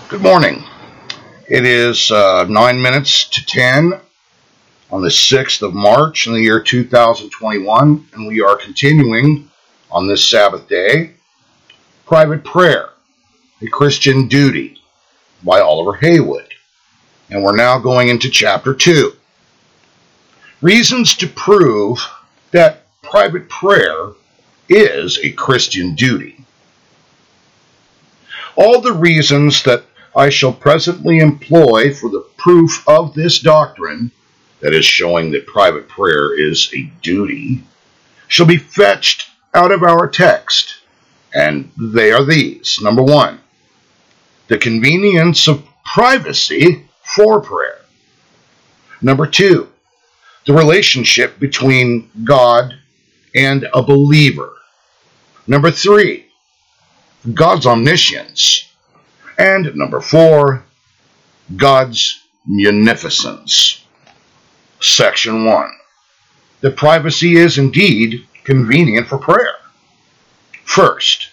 Good morning. It is 9 minutes to 10 on the 6th of March in the year 2021, and we are continuing on this Sabbath day, Private Prayer, a Christian Duty by Oliver Haywood. And we're now going into chapter 2. Reasons to prove that private prayer is a Christian duty. All the reasons that I shall presently employ for the proof of this doctrine, that is showing that private prayer is a duty, shall be fetched out of our text, and they are these. Number 1, the convenience of privacy for prayer. Number 2, the relationship between God and a believer. Number 3, God's omniscience. And number 4, God's munificence. Section 1. That privacy is indeed convenient for prayer. First,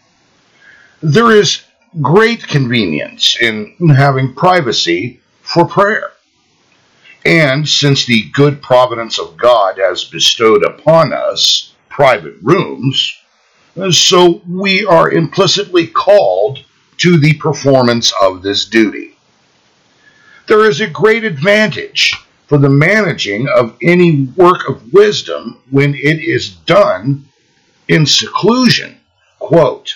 there is great convenience in having privacy for prayer. And since the good providence of God has bestowed upon us private rooms, so we are implicitly called to the performance of this duty. There is a great advantage for the managing of any work of wisdom when it is done in seclusion. Quote,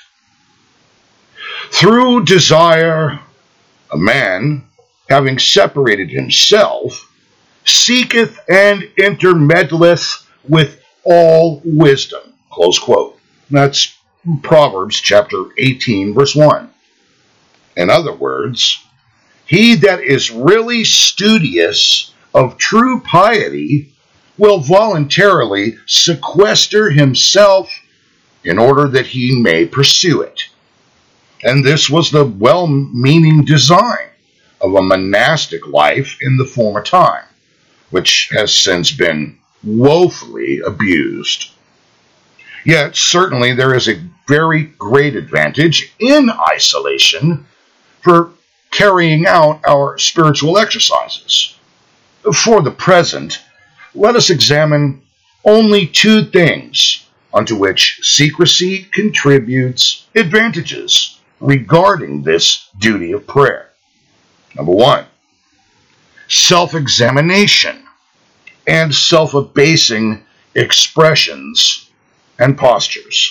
through desire, a man, having separated himself, seeketh and intermeddleth with all wisdom. Close quote. That's Proverbs chapter 18, verse 1. In other words, he that is really studious of true piety will voluntarily sequester himself in order that he may pursue it. And this was the well-meaning design of a monastic life in the former time, which has since been woefully abused. Yet certainly there is a very great advantage in isolation for carrying out our spiritual exercises. For the present, let us examine only 2 things unto which secrecy contributes advantages regarding this duty of prayer. Number 1, self-examination and self-abasing expressions and postures.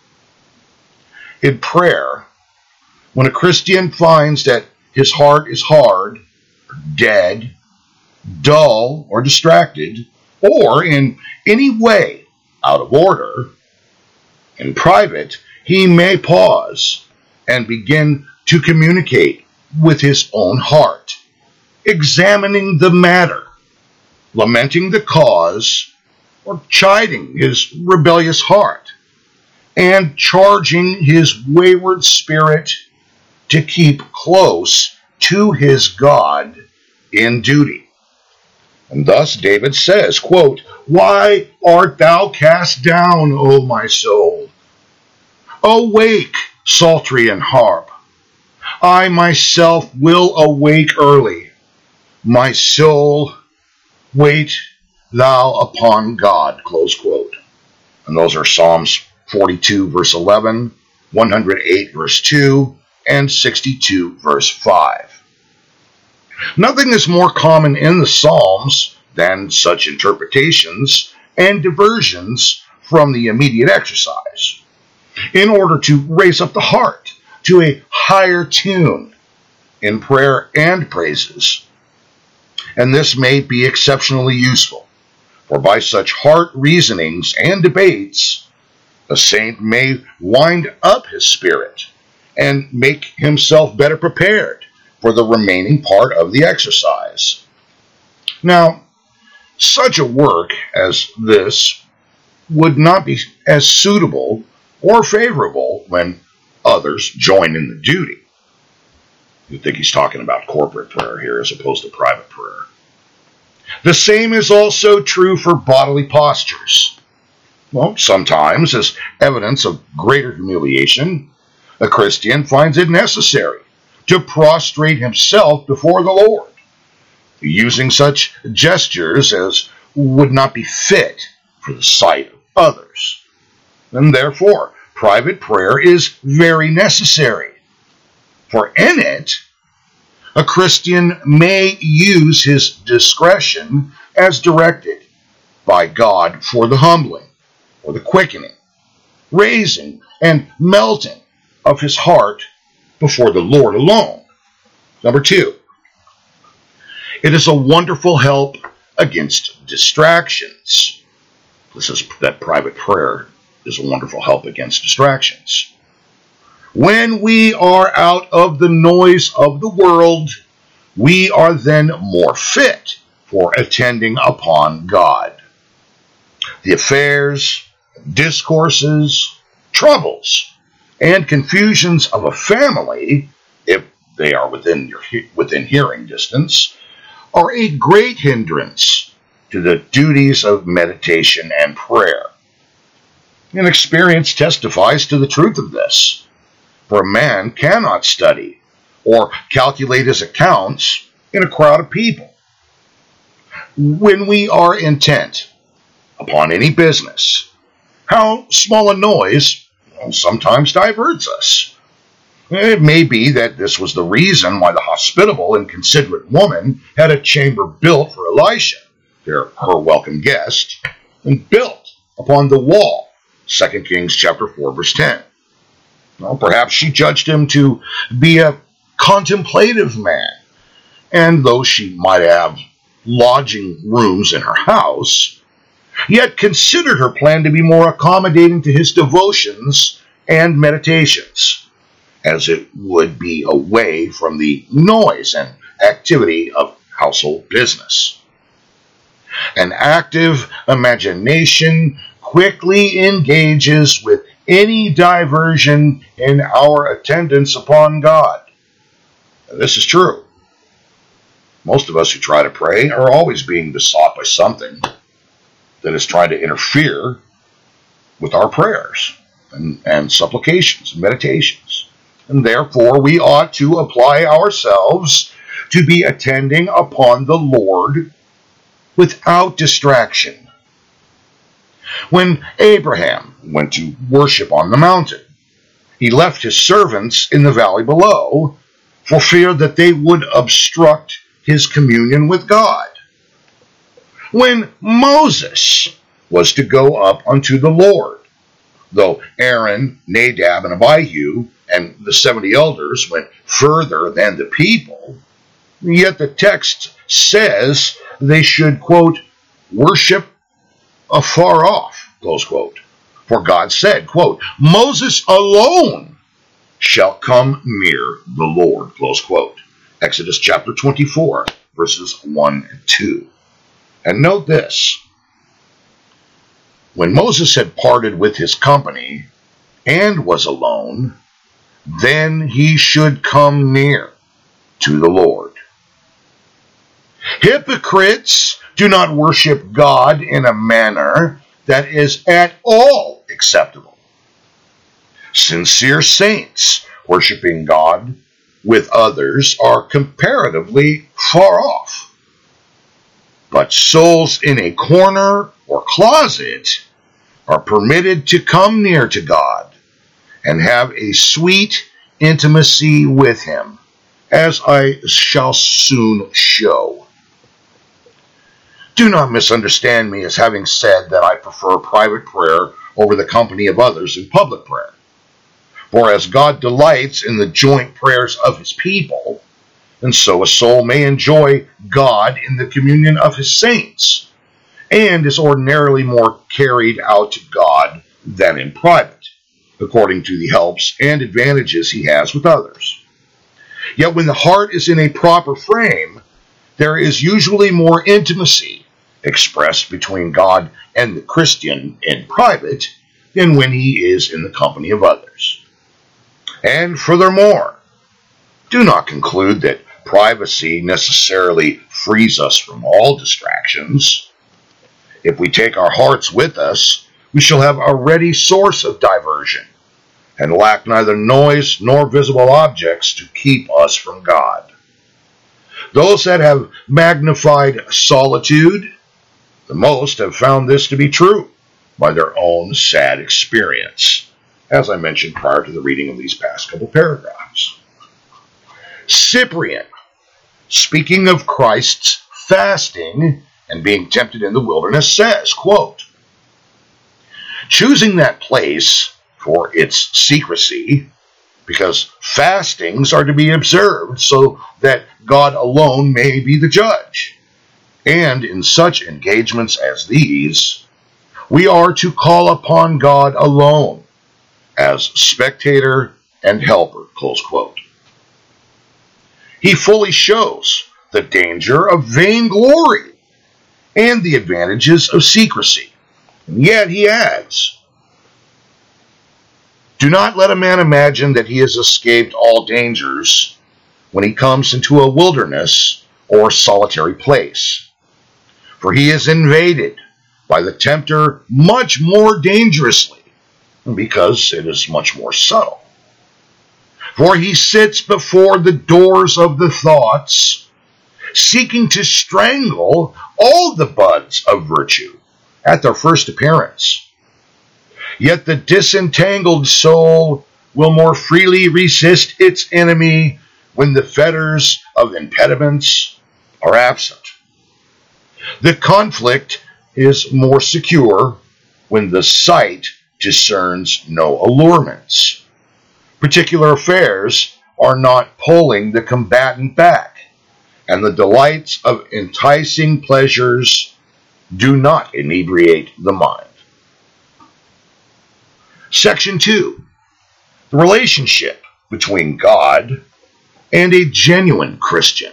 In prayer, when a Christian finds that his heart is hard, dead, dull, or distracted, or in any way out of order, in private, he may pause and begin to communicate with his own heart, examining the matter, lamenting the cause, or chiding his rebellious heart, and charging his wayward spirit to keep close to his God in duty. And thus David says, quote, why art thou cast down, O my soul? Awake, psaltery and harp. I myself will awake early. My soul, wait thou upon God, close quote. And those are Psalms 42, verse 11, 108, verse 2, and 62, verse 5. Nothing is more common in the Psalms than such interpretations and diversions from the immediate exercise, in order to raise up the heart to a higher tune in prayer and praises. And this may be exceptionally useful, for by such heart reasonings and debates, a saint may wind up his spirit and make himself better prepared for the remaining part of the exercise. Now, such a work as this would not be as suitable or favorable when others join in the duty. You'd think he's talking about corporate prayer here as opposed to private prayer. The same is also true for bodily postures. Well, sometimes, as evidence of greater humiliation, a Christian finds it necessary to prostrate himself before the Lord, using such gestures as would not be fit for the sight of others. And therefore, private prayer is very necessary, for in it, a Christian may use his discretion as directed by God for the humbling, or the quickening, raising, and melting of his heart before the Lord alone. Number 2, it is a wonderful help against distractions. This is that private prayer is a wonderful help against distractions. When we are out of the noise of the world, we are then more fit for attending upon God. The affairs, discourses, troubles, and confusions of a family, if they are within hearing distance, are a great hindrance to the duties of meditation and prayer. And experience testifies to the truth of this. For a man cannot study or calculate his accounts in a crowd of people. When we are intent upon any business, how small a noise sometimes diverts us. It may be that this was the reason why the hospitable and considerate woman had a chamber built for Elisha, her welcome guest, and built upon the wall, 2 Kings chapter 4, verse 10. Well, perhaps she judged him to be a contemplative man, and though she might have lodging rooms in her house, yet considered her plan to be more accommodating to his devotions and meditations, as it would be away from the noise and activity of household business. An active imagination quickly engages with any diversion in our attendance upon God. And this is true. Most of us who try to pray are always being besought by something that is trying to interfere with our prayers and supplications and meditations. And therefore, we ought to apply ourselves to be attending upon the Lord without distraction. When Abraham went to worship on the mountain, he left his servants in the valley below for fear that they would obstruct his communion with God. When Moses was to go up unto the Lord, though Aaron, Nadab, and Abihu, and the 70 elders went further than the people, yet the text says they should, quote, worship afar off, close quote. For God said, quote, Moses alone shall come near the Lord, close quote. Exodus chapter 24, verses 1 and 2. And note this. When Moses had parted with his company and was alone, then he should come near to the Lord. Hypocrites do not worship God in a manner that is at all acceptable. Sincere saints worshiping God with others are comparatively far off. But souls in a corner or closet are permitted to come near to God and have a sweet intimacy with Him, as I shall soon show. Do not misunderstand me as having said that I prefer private prayer over the company of others in public prayer. For as God delights in the joint prayers of His people, and so a soul may enjoy God in the communion of His saints, and is ordinarily more carried out to God than in private, according to the helps and advantages he has with others. Yet when the heart is in a proper frame, there is usually more intimacy expressed between God and the Christian in private than when he is in the company of others. And furthermore, do not conclude that privacy necessarily frees us from all distractions. If we take our hearts with us, we shall have a ready source of diversion, and lack neither noise nor visible objects to keep us from God. Those that have magnified solitude the most have found this to be true by their own sad experience, as I mentioned prior to the reading of these past couple paragraphs. Cyprian, speaking of Christ's fasting and being tempted in the wilderness, says, quote, choosing that place for its secrecy, because fastings are to be observed so that God alone may be the judge. And in such engagements as these, we are to call upon God alone as spectator and helper, close quote. He fully shows the danger of vainglory and the advantages of secrecy. And yet he adds, do not let a man imagine that he has escaped all dangers when he comes into a wilderness or solitary place, for he is invaded by the tempter much more dangerously, because it is much more subtle. For he sits before the doors of the thoughts, seeking to strangle all the buds of virtue at their first appearance. Yet the disentangled soul will more freely resist its enemy when the fetters of impediments are absent. The conflict is more secure when the sight discerns no allurements. Particular affairs are not pulling the combatant back, and the delights of enticing pleasures do not inebriate the mind. Section 2. The relationship between God and a genuine Christian.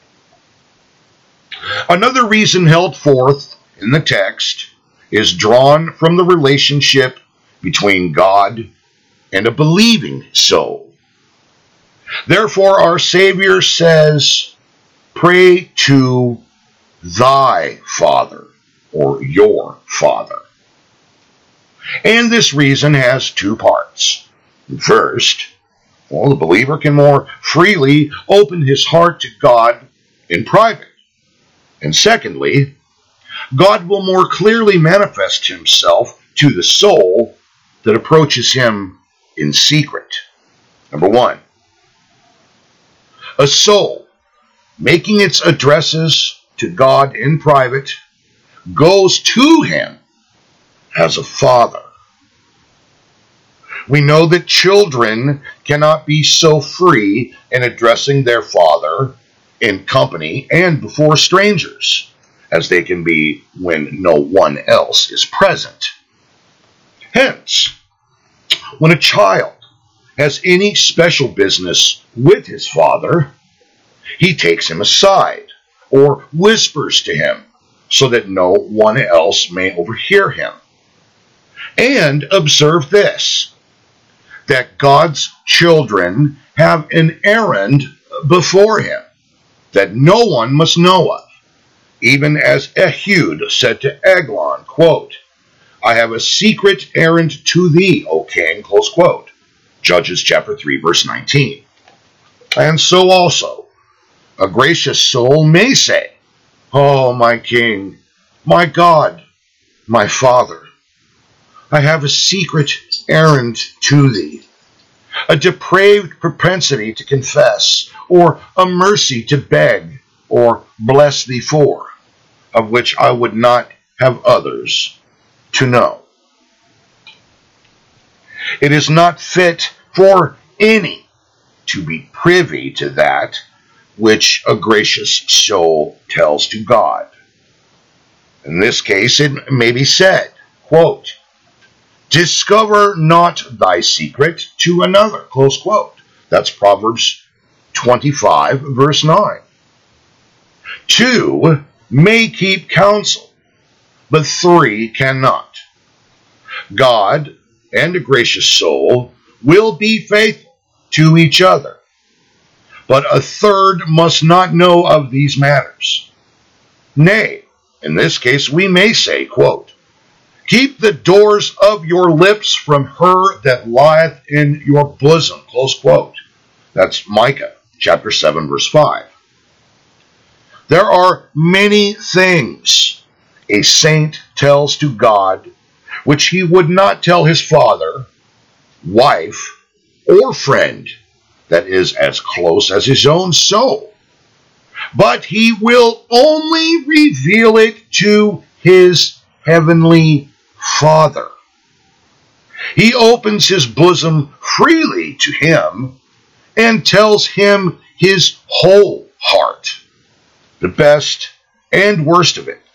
Another reason held forth in the text is drawn from the relationship between God and a believing soul. Therefore, our Savior says, pray to thy Father, or your Father. And this reason has two parts. First, the believer can more freely open his heart to God in private. And secondly, God will more clearly manifest himself to the soul that approaches him in secret. Number one, a soul making its addresses to God in private goes to him as a father. We know that children cannot be so free in addressing their father in company and before strangers as they can be when no one else is present. Hence, when a child has any special business with his father, he takes him aside or whispers to him so that no one else may overhear him. And observe this, that God's children have an errand before him that no one must know of, even as Ehud said to Eglon, quote, I have a secret errand to thee, O king, close quote. Judges chapter 3, verse 19. And so also, a gracious soul may say, oh, my king, my God, my Father, I have a secret errand to thee, a depraved propensity to confess, or a mercy to beg, or bless thee for, of which I would not have others to know. It is not fit for any to be privy to that which a gracious soul tells to God. In this case, it may be said, quote, discover not thy secret to another, close quote. That's Proverbs 25, verse 9. 2 may keep counsel, but 3 cannot. God and a gracious soul will be faithful to each other, but a third must not know of these matters. Nay, in this case we may say, quote, Keep the doors of your lips from her that lieth in your bosom. Close quote. That's Micah chapter 7, verse 5. There are many things a saint tells to God which he would not tell his father, wife, or friend that is as close as his own soul. But he will only reveal it to his heavenly Father. He opens his bosom freely to him and tells him his whole heart, the best and worst of it.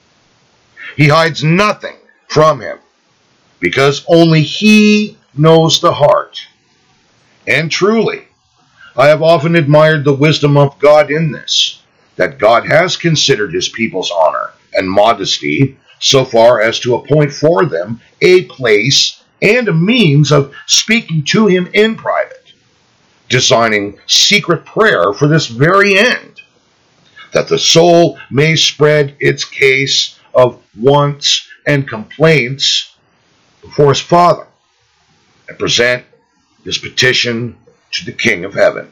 He hides nothing from him, because only he knows the heart. And truly, I have often admired the wisdom of God in this, that God has considered his people's honor and modesty so far as to appoint for them a place and a means of speaking to him in private, designing secret prayer for this very end, that the soul may spread its case of wants and complaints before his Father and present his petition to the King of Heaven.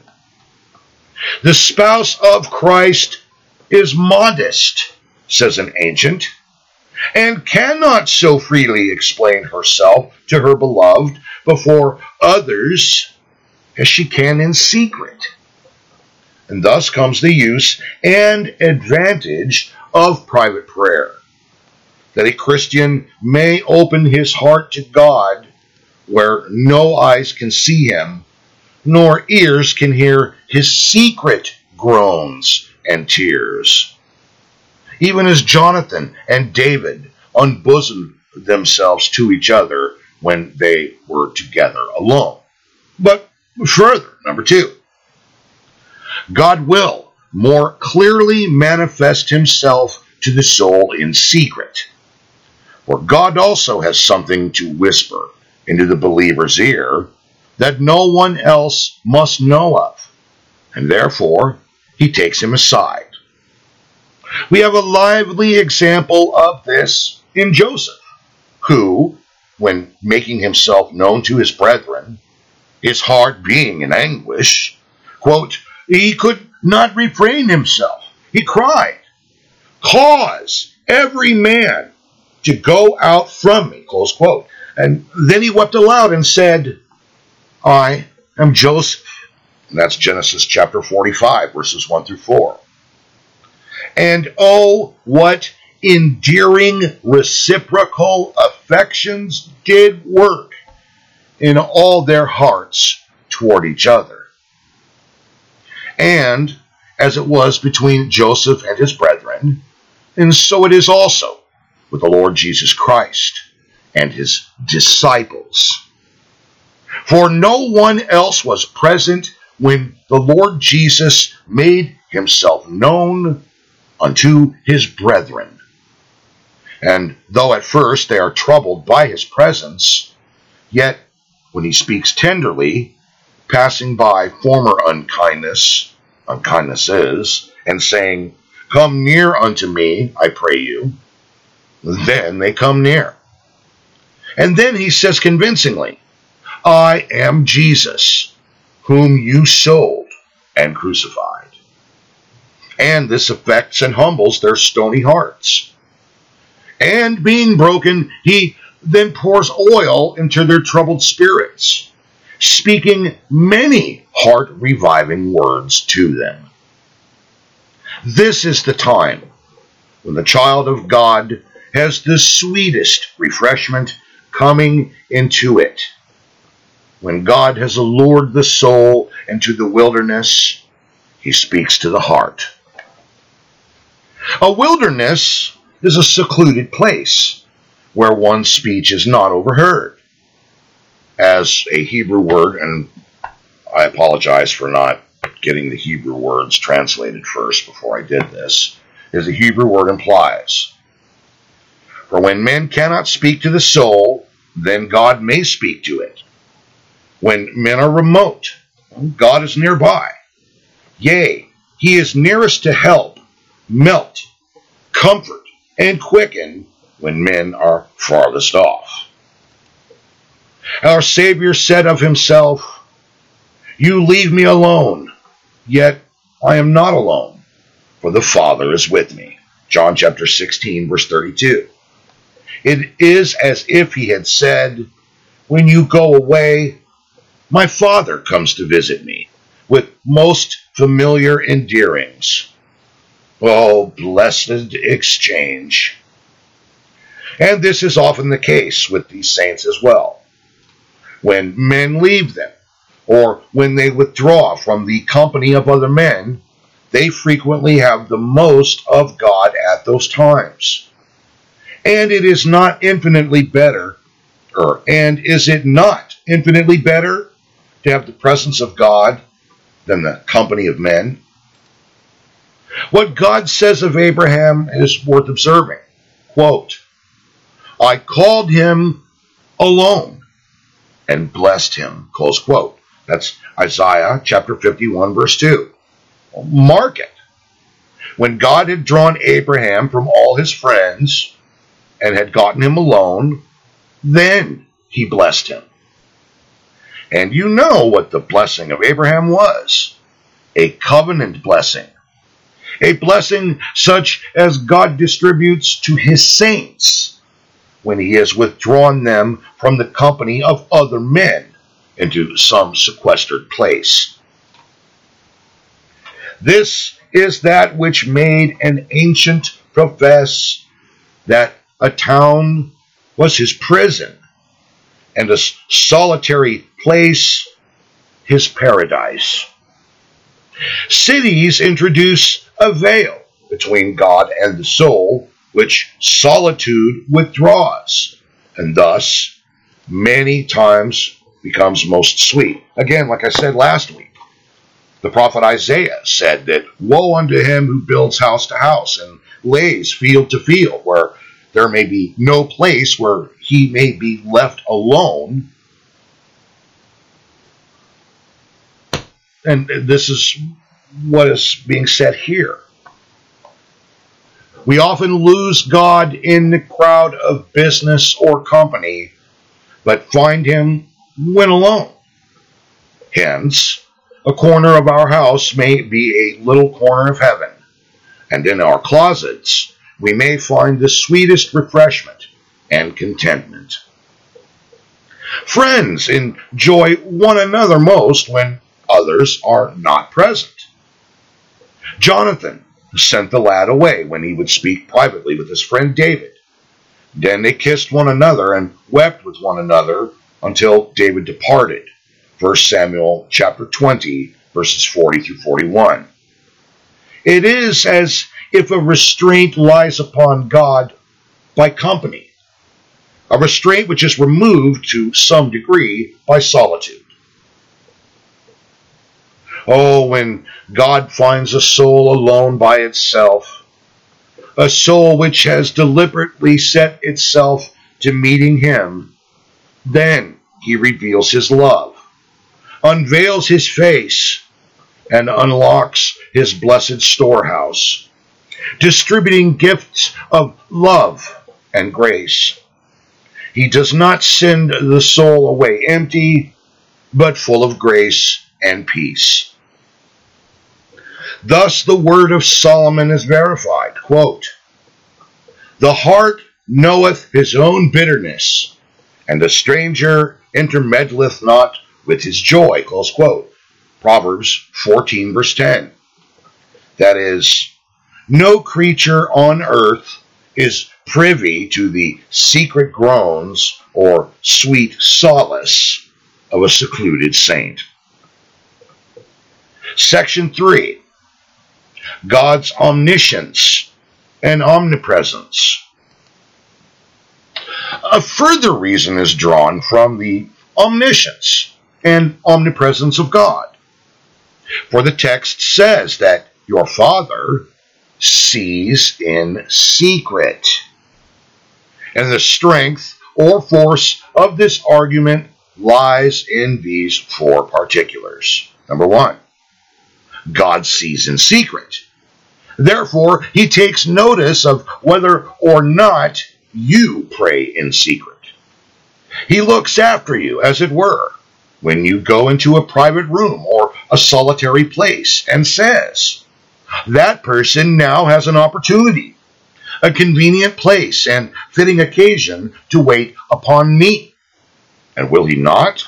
The spouse of Christ is modest, says an ancient, and cannot so freely explain herself to her beloved before others as she can in secret. And thus comes the use and advantage of private prayer, that a Christian may open his heart to God where no eyes can see him, nor ears can hear his secret groans and tears. Even as Jonathan and David unbosomed themselves to each other when they were together alone. But further, number 2, God will more clearly manifest himself to the soul in secret. For God also has something to whisper into the believer's ear that no one else must know of, and therefore he takes him aside. We have a lively example of this in Joseph, who, when making himself known to his brethren, his heart being in anguish, quote, he could not refrain himself. He cried, "Cause every man to go out from me," close quote. And then he wept aloud and said, "I am Joseph." And that's Genesis chapter 45, verses 1 through 4. And oh, what endearing reciprocal affections did work in all their hearts toward each other. And as it was between Joseph and his brethren, and so it is also with the Lord Jesus Christ and his disciples. For no one else was present when the Lord Jesus made himself known unto his brethren. And though at first they are troubled by his presence, yet when he speaks tenderly, passing by former unkindnesses, and saying, "Come near unto me, I pray you," then they come near. And then he says convincingly, "I am Jesus, whom you sold and crucified." And this affects and humbles their stony hearts. And being broken, he then pours oil into their troubled spirits, speaking many heart-reviving words to them. This is the time when the child of God has the sweetest refreshment coming into it. When God has allured the soul into the wilderness, he speaks to the heart. A wilderness is a secluded place where one's speech is not overheard. As a Hebrew word, and I apologize for not getting the Hebrew words translated first before I did this, as the Hebrew word implies. For when men cannot speak to the soul, then God may speak to it. When men are remote, God is nearby. Yea, he is nearest to help, melt, comfort, and quicken when men are farthest off. Our Savior said of himself, "You leave me alone, yet I am not alone, for the Father is with me." John chapter 16, verse 32. It is as if he had said, "When you go away, my Father comes to visit me," with most familiar endearings. Oh, blessed exchange. And this is often the case with these saints as well. When men leave them, or when they withdraw from the company of other men, they frequently have the most of God at those times. And it is not infinitely better, and is it not infinitely better to have the presence of God than the company of men? What God says of Abraham is worth observing. Quote, "I called him alone and blessed him." Close quote. That's Isaiah chapter 51, verse 2. Mark it. When God had drawn Abraham from all his friends and had gotten him alone, then he blessed him. And you know what the blessing of Abraham was. A covenant blessing. A blessing such as God distributes to his saints when he has withdrawn them from the company of other men into some sequestered place. This is that which made an ancient profess that a town was his prison, and a solitary place his paradise. Cities introduce a veil between God and the soul, which solitude withdraws, and thus many times becomes most sweet. Again, like I said last week, the prophet Isaiah said that woe unto him who builds house to house and lays field to field, where there may be no place where he may be left alone. And this is what is being said here. We often lose God in the crowd of business or company, but find him when alone. Hence, a corner of our house may be a little corner of heaven, and in our closets we may find the sweetest refreshment and contentment. Friends enjoy one another most when others are not present. Jonathan sent the lad away when he would speak privately with his friend David. Then they kissed one another and wept with one another until David departed. 1 Samuel chapter 20, verses 40 through 41. It is as if a restraint lies upon God by company, a restraint which is removed to some degree by solitude. Oh, when God finds a soul alone by itself, a soul which has deliberately set itself to meeting him, then he reveals his love, unveils his face, and unlocks his blessed storehouse, distributing gifts of love and grace. He does not send the soul away empty, but full of grace and peace. Thus the word of Solomon is verified. Quote, "The heart knoweth his own bitterness, and the stranger intermeddleth not with his joy." Close quote. Proverbs 14, verse 10. That is, no creature on earth is privy to the secret groans or sweet solace of a secluded saint. Section 3. God's omniscience and omnipresence. A further reason is drawn from the omniscience and omnipresence of God. For the text says that your Father sees in secret. And the strength or force of this argument lies in these four particulars. Number one, God sees in secret. Therefore, he takes notice of whether or not you pray in secret. He looks after you, as it were, when you go into a private room or a solitary place and says, that person now has an opportunity, a convenient place and fitting occasion to wait upon me. And will he not?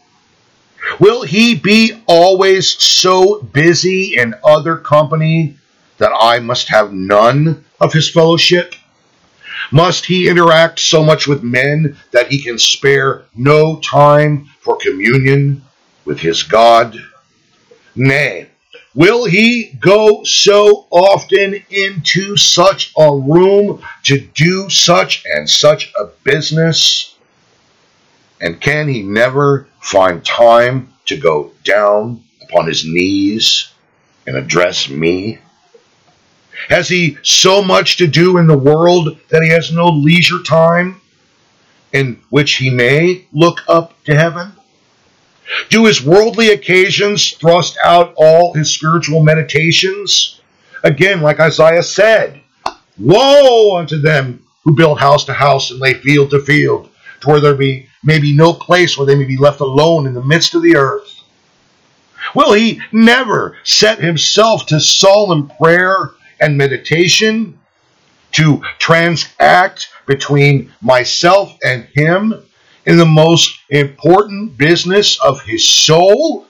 Will he be always so busy in other company that I must have none of his fellowship? Must he interact so much with men that he can spare no time for communion with his God? Nay, will he go so often into such a room to do such and such a business? And can he never find time to go down upon his knees and address me? Has he so much to do in the world that he has no leisure time in which he may look up to heaven? Do his worldly occasions thrust out all his spiritual meditations? Again, like Isaiah said, woe unto them who build house to house and lay field to field, to where there may be no place where they may be left alone in the midst of the earth. Will he never set himself to solemn prayer and meditation, to transact between myself and him in the most important business of his soul?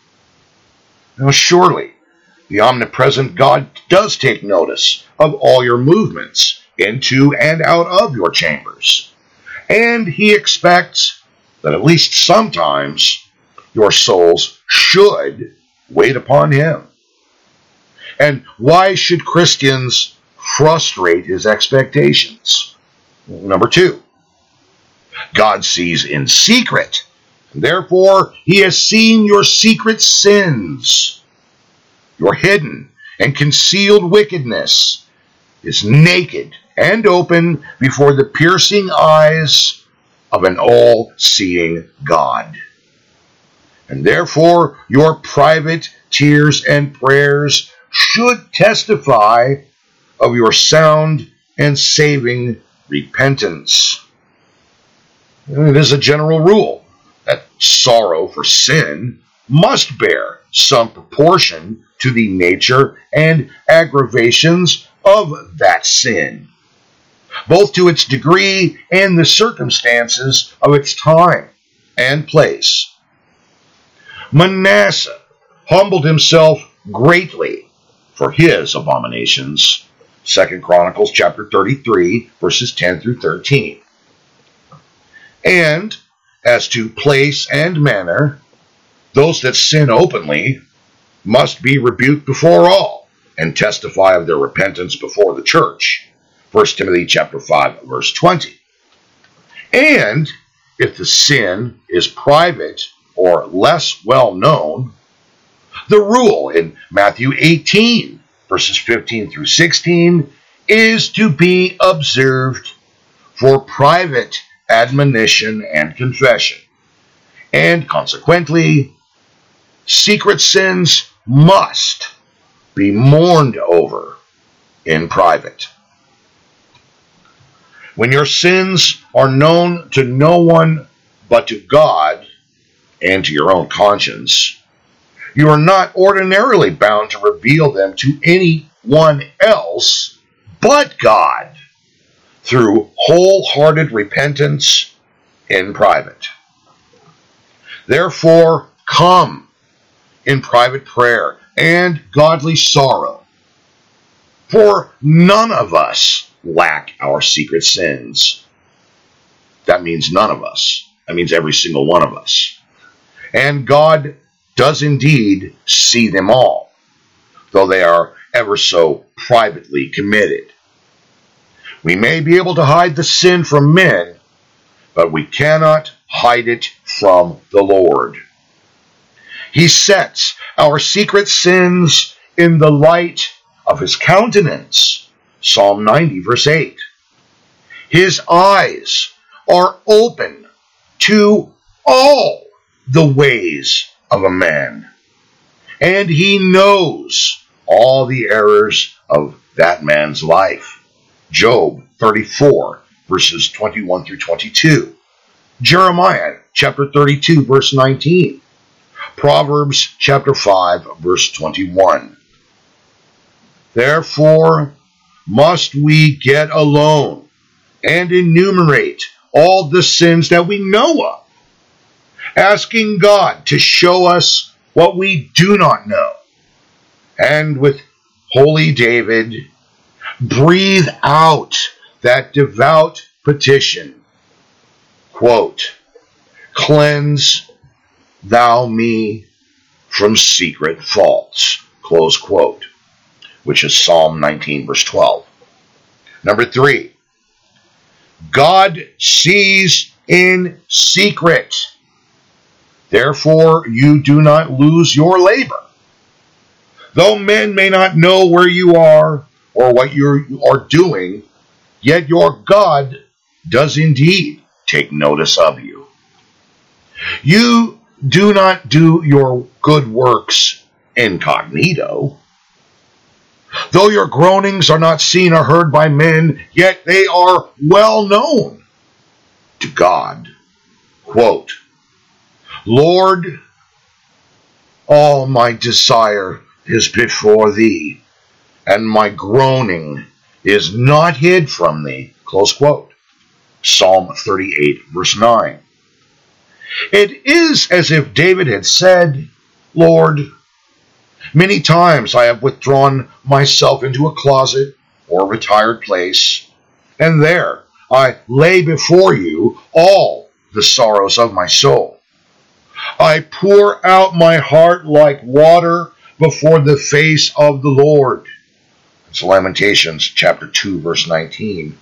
Now, surely the omnipresent God does take notice of all your movements into and out of your chambers, and he expects that at least sometimes your souls should wait upon him. And why should Christians frustrate his expectations? Number 2, God sees in secret, and therefore he has seen your secret sins. Your hidden and concealed wickedness is naked and open before the piercing eyes of an all-seeing God. And therefore your private tears and prayers should testify of your sound and saving repentance. It is a general rule that sorrow for sin must bear some proportion to the nature and aggravations of that sin, both to its degree and the circumstances of its time and place. Manasseh humbled himself greatly for his abominations. 2 Chronicles chapter 33, verses 10 through 13. And as to place and manner, those that sin openly must be rebuked before all and testify of their repentance before the church. 1 Timothy chapter 5, verse 20. And if the sin is private or less well known, the rule in Matthew 18, verses 15 through 16, is to be observed for private admonition and confession. And consequently, secret sins must be mourned over in private. When your sins are known to no one but to God and to your own conscience, you are not ordinarily bound to reveal them to anyone else but God through wholehearted repentance in private. Therefore, come in private prayer and godly sorrow, for none of us lack our secret sins. That means none of us. That means every single one of us. And God does indeed see them all, though they are ever so privately committed. We may be able to hide the sin from men, but we cannot hide it from the Lord. He sets our secret sins in the light of his countenance. Psalm 90, verse 8. His eyes are open to all the ways of a man, and he knows all the errors of that man's life. Job 34, verses 21 through 22. Jeremiah chapter 32, verse 19. Proverbs chapter 5, verse 21. Therefore must we get alone and enumerate all the sins that we know of, asking God to show us what we do not know. And with holy David, breathe out that devout petition. Quote, cleanse thou me from secret faults. Close quote. Which is Psalm 19, verse 12. Number 3, God sees in secret. Therefore, you do not lose your labor. Though men may not know where you are or what you are doing, yet your God does indeed take notice of you. You do not do your good works incognito. Though your groanings are not seen or heard by men, yet they are well known to God. Quote, Lord, all my desire is before thee, and my groaning is not hid from thee. Close quote. Psalm 38, verse 9. It is as if David had said, Lord, many times I have withdrawn myself into a closet or retired place, and there I lay before you all the sorrows of my soul. I pour out my heart like water before the face of the Lord. It's Lamentations chapter 2, verse 19.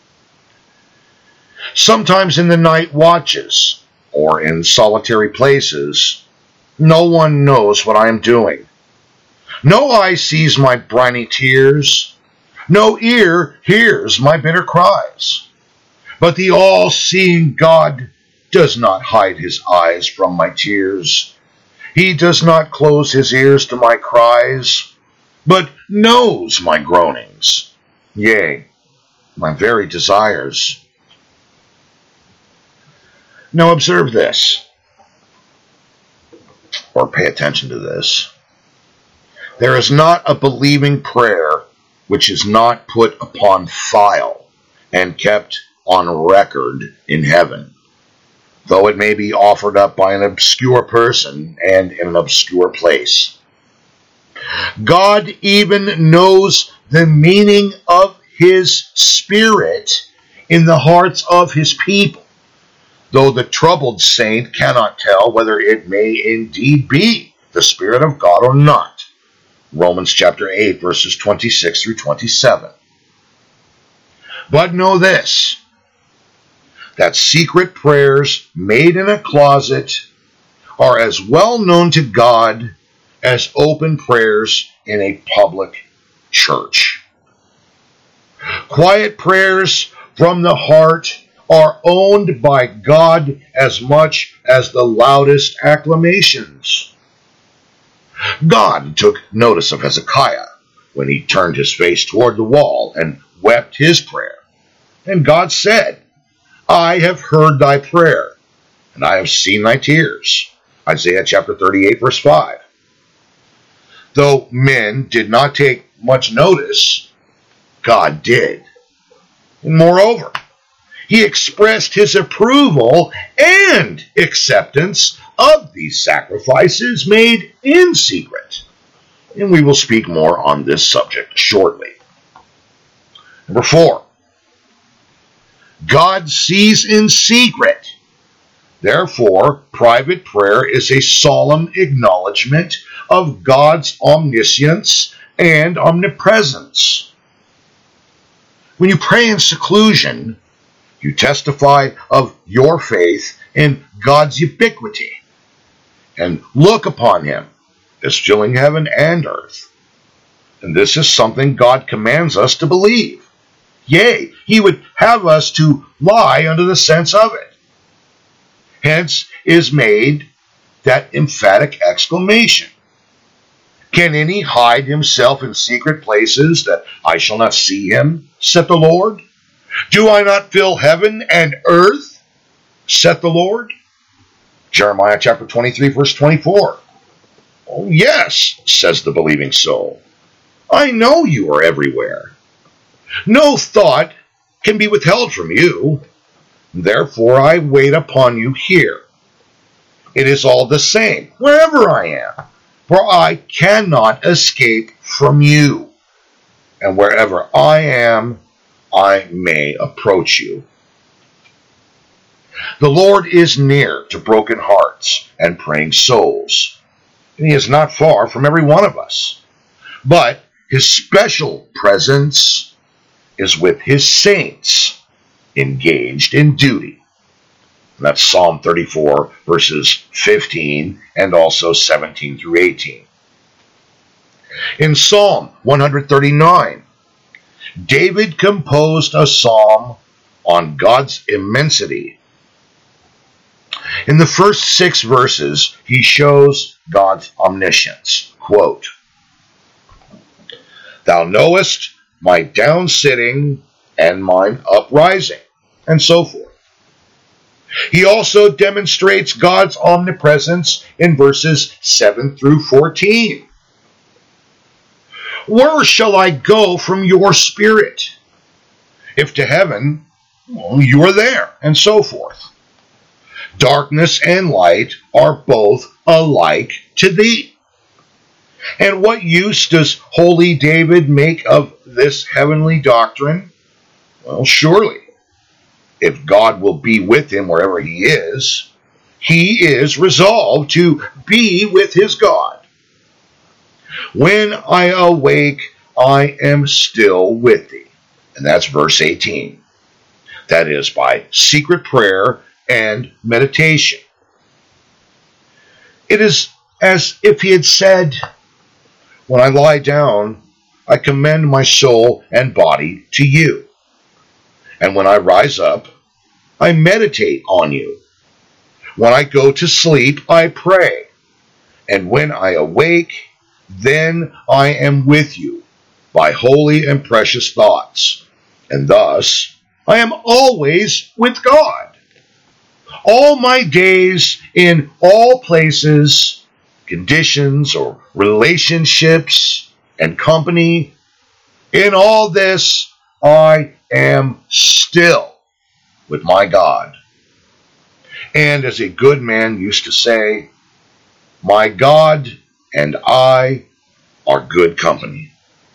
Sometimes in the night watches, or in solitary places, no one knows what I am doing. No eye sees my briny tears. No ear hears my bitter cries. But the all-seeing God does not hide his eyes from my tears. He does not close his ears to my cries, but knows my groanings, yea, my very desires. Now observe this, or pay attention to this. There is not a believing prayer which is not put upon file and kept on record in heaven, though it may be offered up by an obscure person and in an obscure place. God even knows the meaning of his Spirit in the hearts of his people, though the troubled saint cannot tell whether it may indeed be the Spirit of God or not. Romans chapter 8, verses 26 through 27. But know this, that secret prayers made in a closet are as well known to God as open prayers in a public church. Quiet prayers from the heart are owned by God as much as the loudest acclamations. God took notice of Hezekiah when he turned his face toward the wall and wept his prayer. And God said, I have heard thy prayer, and I have seen thy tears. Isaiah chapter 38, verse 5. Though men did not take much notice, God did. And moreover, he expressed his approval and acceptance of these sacrifices made in secret. And we will speak more on this subject shortly. Number 4, God sees in secret. Therefore, private prayer is a solemn acknowledgement of God's omniscience and omnipresence. When you pray in seclusion, you testify of your faith in God's ubiquity and look upon him as filling heaven and earth. And this is something God commands us to believe. Yea, he would have us to lie under the sense of it. Hence is made that emphatic exclamation. Can any hide himself in secret places that I shall not see him, saith the Lord? Do I not fill heaven and earth, saith the Lord? Jeremiah chapter 23, verse 24. Oh, yes, says the believing soul. I know you are everywhere. No thought can be withheld from you. Therefore I wait upon you here. It is all the same, wherever I am, for I cannot escape from you. And wherever I am, I may approach you. The Lord is near to broken hearts and praying souls. And he is not far from every one of us. But his special presence is with his saints engaged in duty. And that's Psalm 34, verses 15 and also 17 through 18. In Psalm 139, David composed a psalm on God's immensity. In the first 6 verses, he shows God's omniscience. Quote, Thou knowest my down sitting and mine uprising, and so forth. He also demonstrates God's omnipresence in verses 7 through 14. Where shall I go from your spirit? If to heaven, well, you are there, and so forth. Darkness and light are both alike to thee. And what use does holy David make of this heavenly doctrine? Well, surely, if God will be with him wherever he is resolved to be with his God. When I awake, I am still with thee. And that's verse 18. That is by secret prayer and meditation. It is as if he had said, When I lie down, I commend my soul and body to you. And when I rise up, I meditate on you. When I go to sleep, I pray. And when I awake, then I am with you by holy and precious thoughts. And thus, I am always with God. All my days in all places, conditions or relationships and company, in all this I am still with my God. And as a good man used to say, my God and I are good company.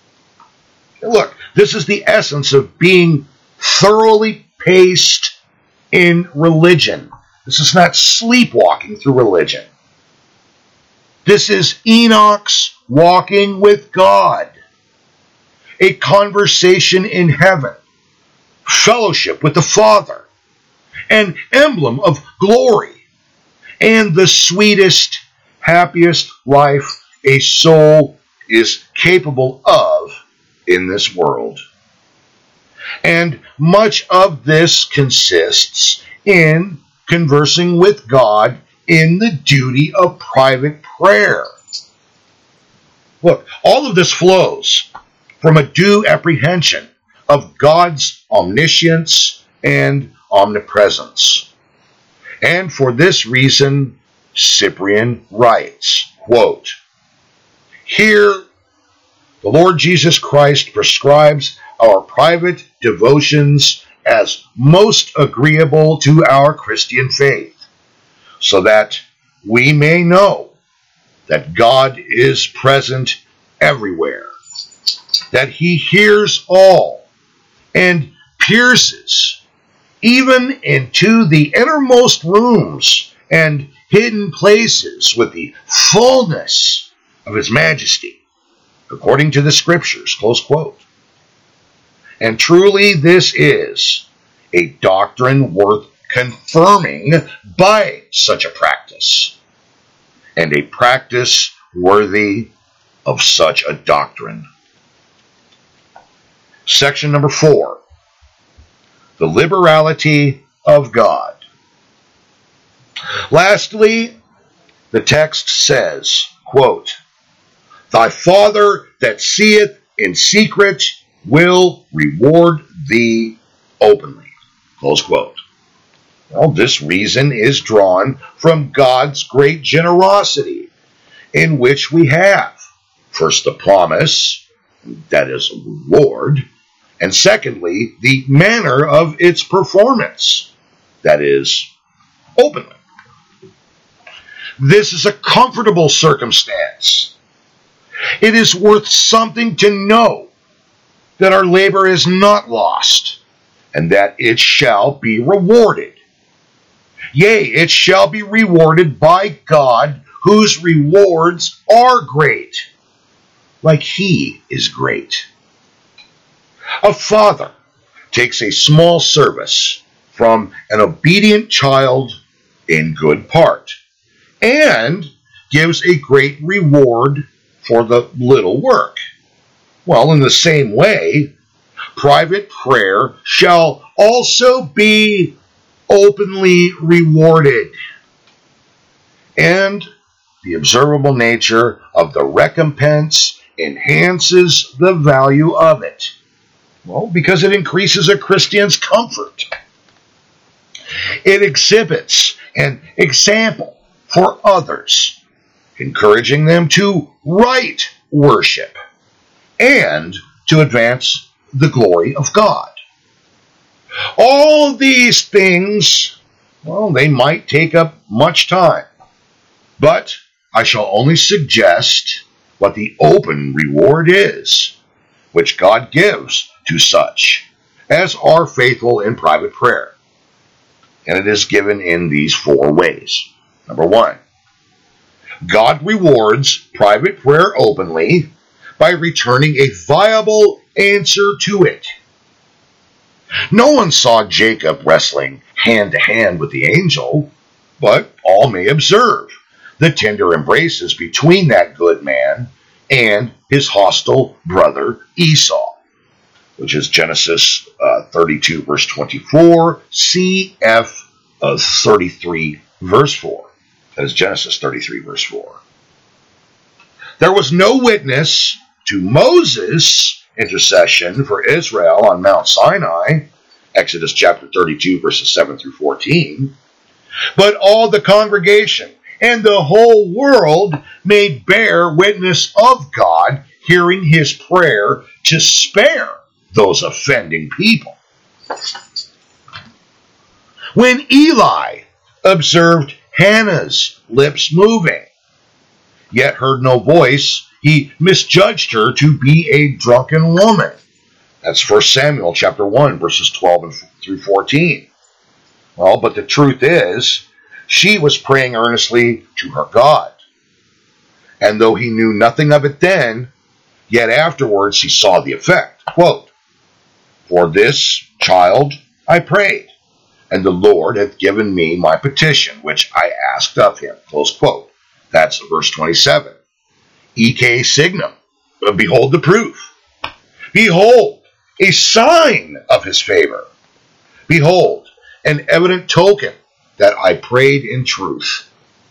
Look, this is the essence of being thoroughly paced in religion. This is not sleepwalking through religion. This is Enoch's walking with God. A conversation in heaven. Fellowship with the Father. An emblem of glory. And the sweetest, happiest life a soul is capable of in this world. And much of this consists in conversing with God in the duty of private prayer. Look, all of this flows from a due apprehension of God's omniscience and omnipresence. And for this reason, Cyprian writes, quote, Here, the Lord Jesus Christ prescribes our private devotions as most agreeable to our Christian faith, so that we may know that God is present everywhere, that he hears all and pierces even into the innermost rooms and hidden places with the fullness of his majesty, according to the scriptures, close quote. And truly this is a doctrine worth confirming by such a practice, and a practice worthy of such a doctrine. Section number 4, the liberality of God. Lastly, the text says, quote, Thy Father that seeth in secret will reward thee openly. Close quote. Well, this reason is drawn from God's great generosity, in which we have, first, the promise, that is, reward, and secondly, the manner of its performance, that is, openly. This is a comfortable circumstance. It is worth something to know that our labor is not lost, and that it shall be rewarded. Yea, it shall be rewarded by God, whose rewards are great, like he is great. A father takes a small service from an obedient child in good part, and gives a great reward for the little work. Well, in the same way, private prayer shall also be openly rewarded. And the observable nature of the recompense enhances the value of it. Well, because it increases a Christian's comfort. It exhibits an example for others, encouraging them to right worship and to advance the glory of God. All these things, well, they might take up much time, but I shall only suggest what the open reward is, which God gives to such as are faithful in private prayer. And it is given in these four ways. Number one, God rewards private prayer openly by returning a viable answer to it. No one saw Jacob wrestling hand to hand with the angel, but all may observe the tender embraces between that good man and his hostile brother Esau, which is Genesis 32 verse 24, CF 33 verse 4. That is Genesis 33 verse 4. There was no witness to Moses' intercession for Israel on Mount Sinai, Exodus chapter 32 verses 7 through 14, but all the congregation and the whole world may bear witness of God hearing his prayer to spare those offending people. When Eli observed Hannah's lips moving, yet heard no voice, he misjudged her to be a drunken woman. That's 1 Samuel chapter 1, verses 12 through 14. Well, but the truth is, she was praying earnestly to her God. And though he knew nothing of it then, yet afterwards he saw the effect. Quote, "For this child I prayed, and the Lord hath given me my petition, which I asked of him." Close quote. That's verse 27. E.K. Signum. Behold the proof. Behold, a sign of his favor. Behold, an evident token that I prayed in truth.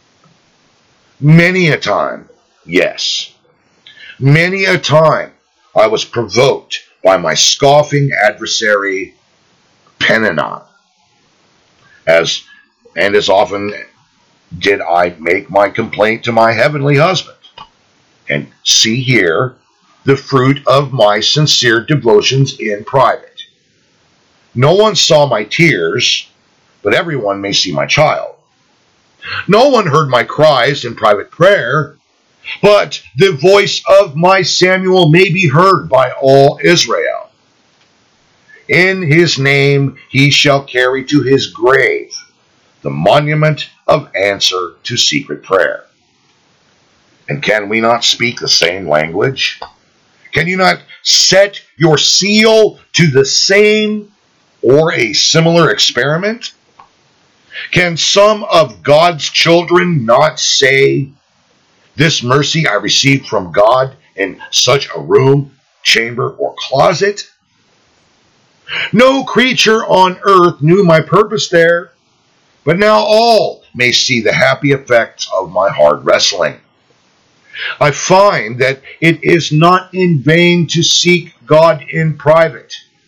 Many a time, yes, many a time I was provoked by my scoffing adversary Peninnah. As often did I make my complaint to my heavenly husband. And see here the fruit of my sincere devotions in private. No one saw my tears, but everyone may see my child. No one heard my cries in private prayer, but the voice of my Samuel may be heard by all Israel. In his name he shall carry to his grave the monument of answer to secret prayer. And can we not speak the same language? Can you not set your seal to the same or a similar experiment? Can some of God's children not say, "This mercy I received from God in such a room, chamber, or closet"? No creature on earth knew my purpose there, but now all may see the happy effects of my hard wrestling. I find that it is not in vain to seek God in private,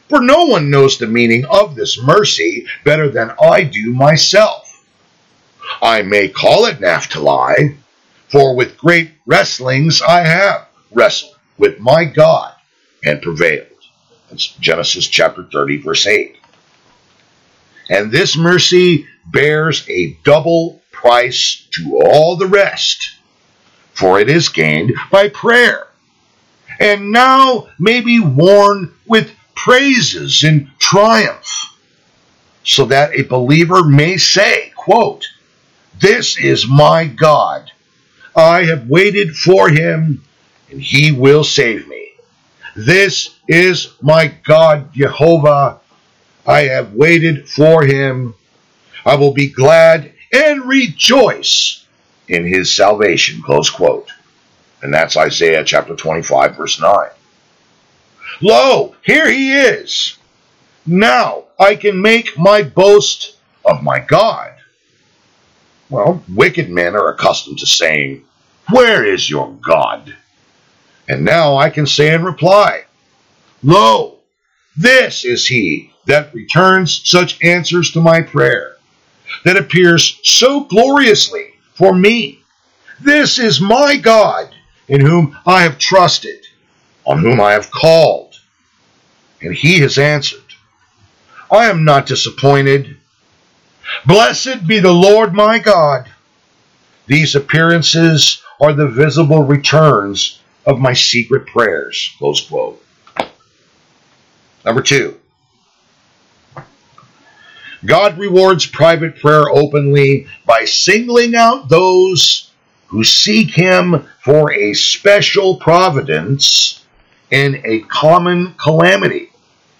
For no one knows the meaning of this mercy better than I do myself. I may call it Naphtali, for with great wrestlings I have wrestled with my God and prevailed. That's Genesis chapter 30, verse 8. And this mercy bears a double price to all the rest, for it is gained by prayer, and now may be worn with praises in triumph, so that a believer may say, quote, "This is my God. I have waited for him, and he will save me. This is my God, Jehovah. I have waited for him. I will be glad and rejoice in his salvation," close quote. And that's Isaiah chapter 25, verse 9. Lo, here he is. Now I can make my boast of my God. Well, wicked men are accustomed to saying, "Where is your God?" And now I can say in reply, "Lo, this is he that returns such answers to my prayer, that appears so gloriously for me. This is my God, in whom I have trusted, on whom I have called, and he has answered. I am not disappointed. Blessed be the Lord my God. These appearances are the visible returns of my secret prayers," close quote. Number 2. God rewards private prayer openly by singling out those who seek him for a special providence in a common calamity.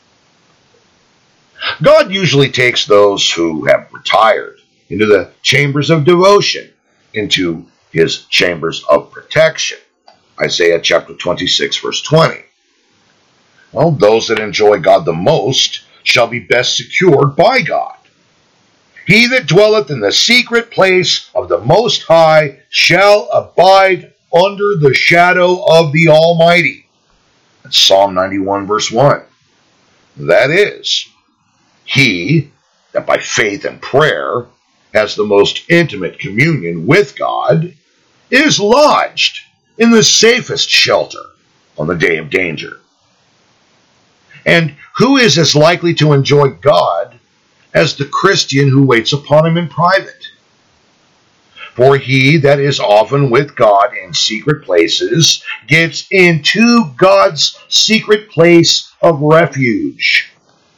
God usually takes those who have retired into the chambers of devotion, into his chambers of protection. Isaiah chapter 26, verse 20. Well, those that enjoy God the most shall be best secured by God. He that dwelleth in the secret place of the Most High shall abide under the shadow of the Almighty. That's Psalm 91, verse 1. That is, he that by faith and prayer has the most intimate communion with God is lodged in the safest shelter on the day of danger. And who is as likely to enjoy God as the Christian who waits upon him in private? For he that is often with God in secret places gets into God's secret place of refuge.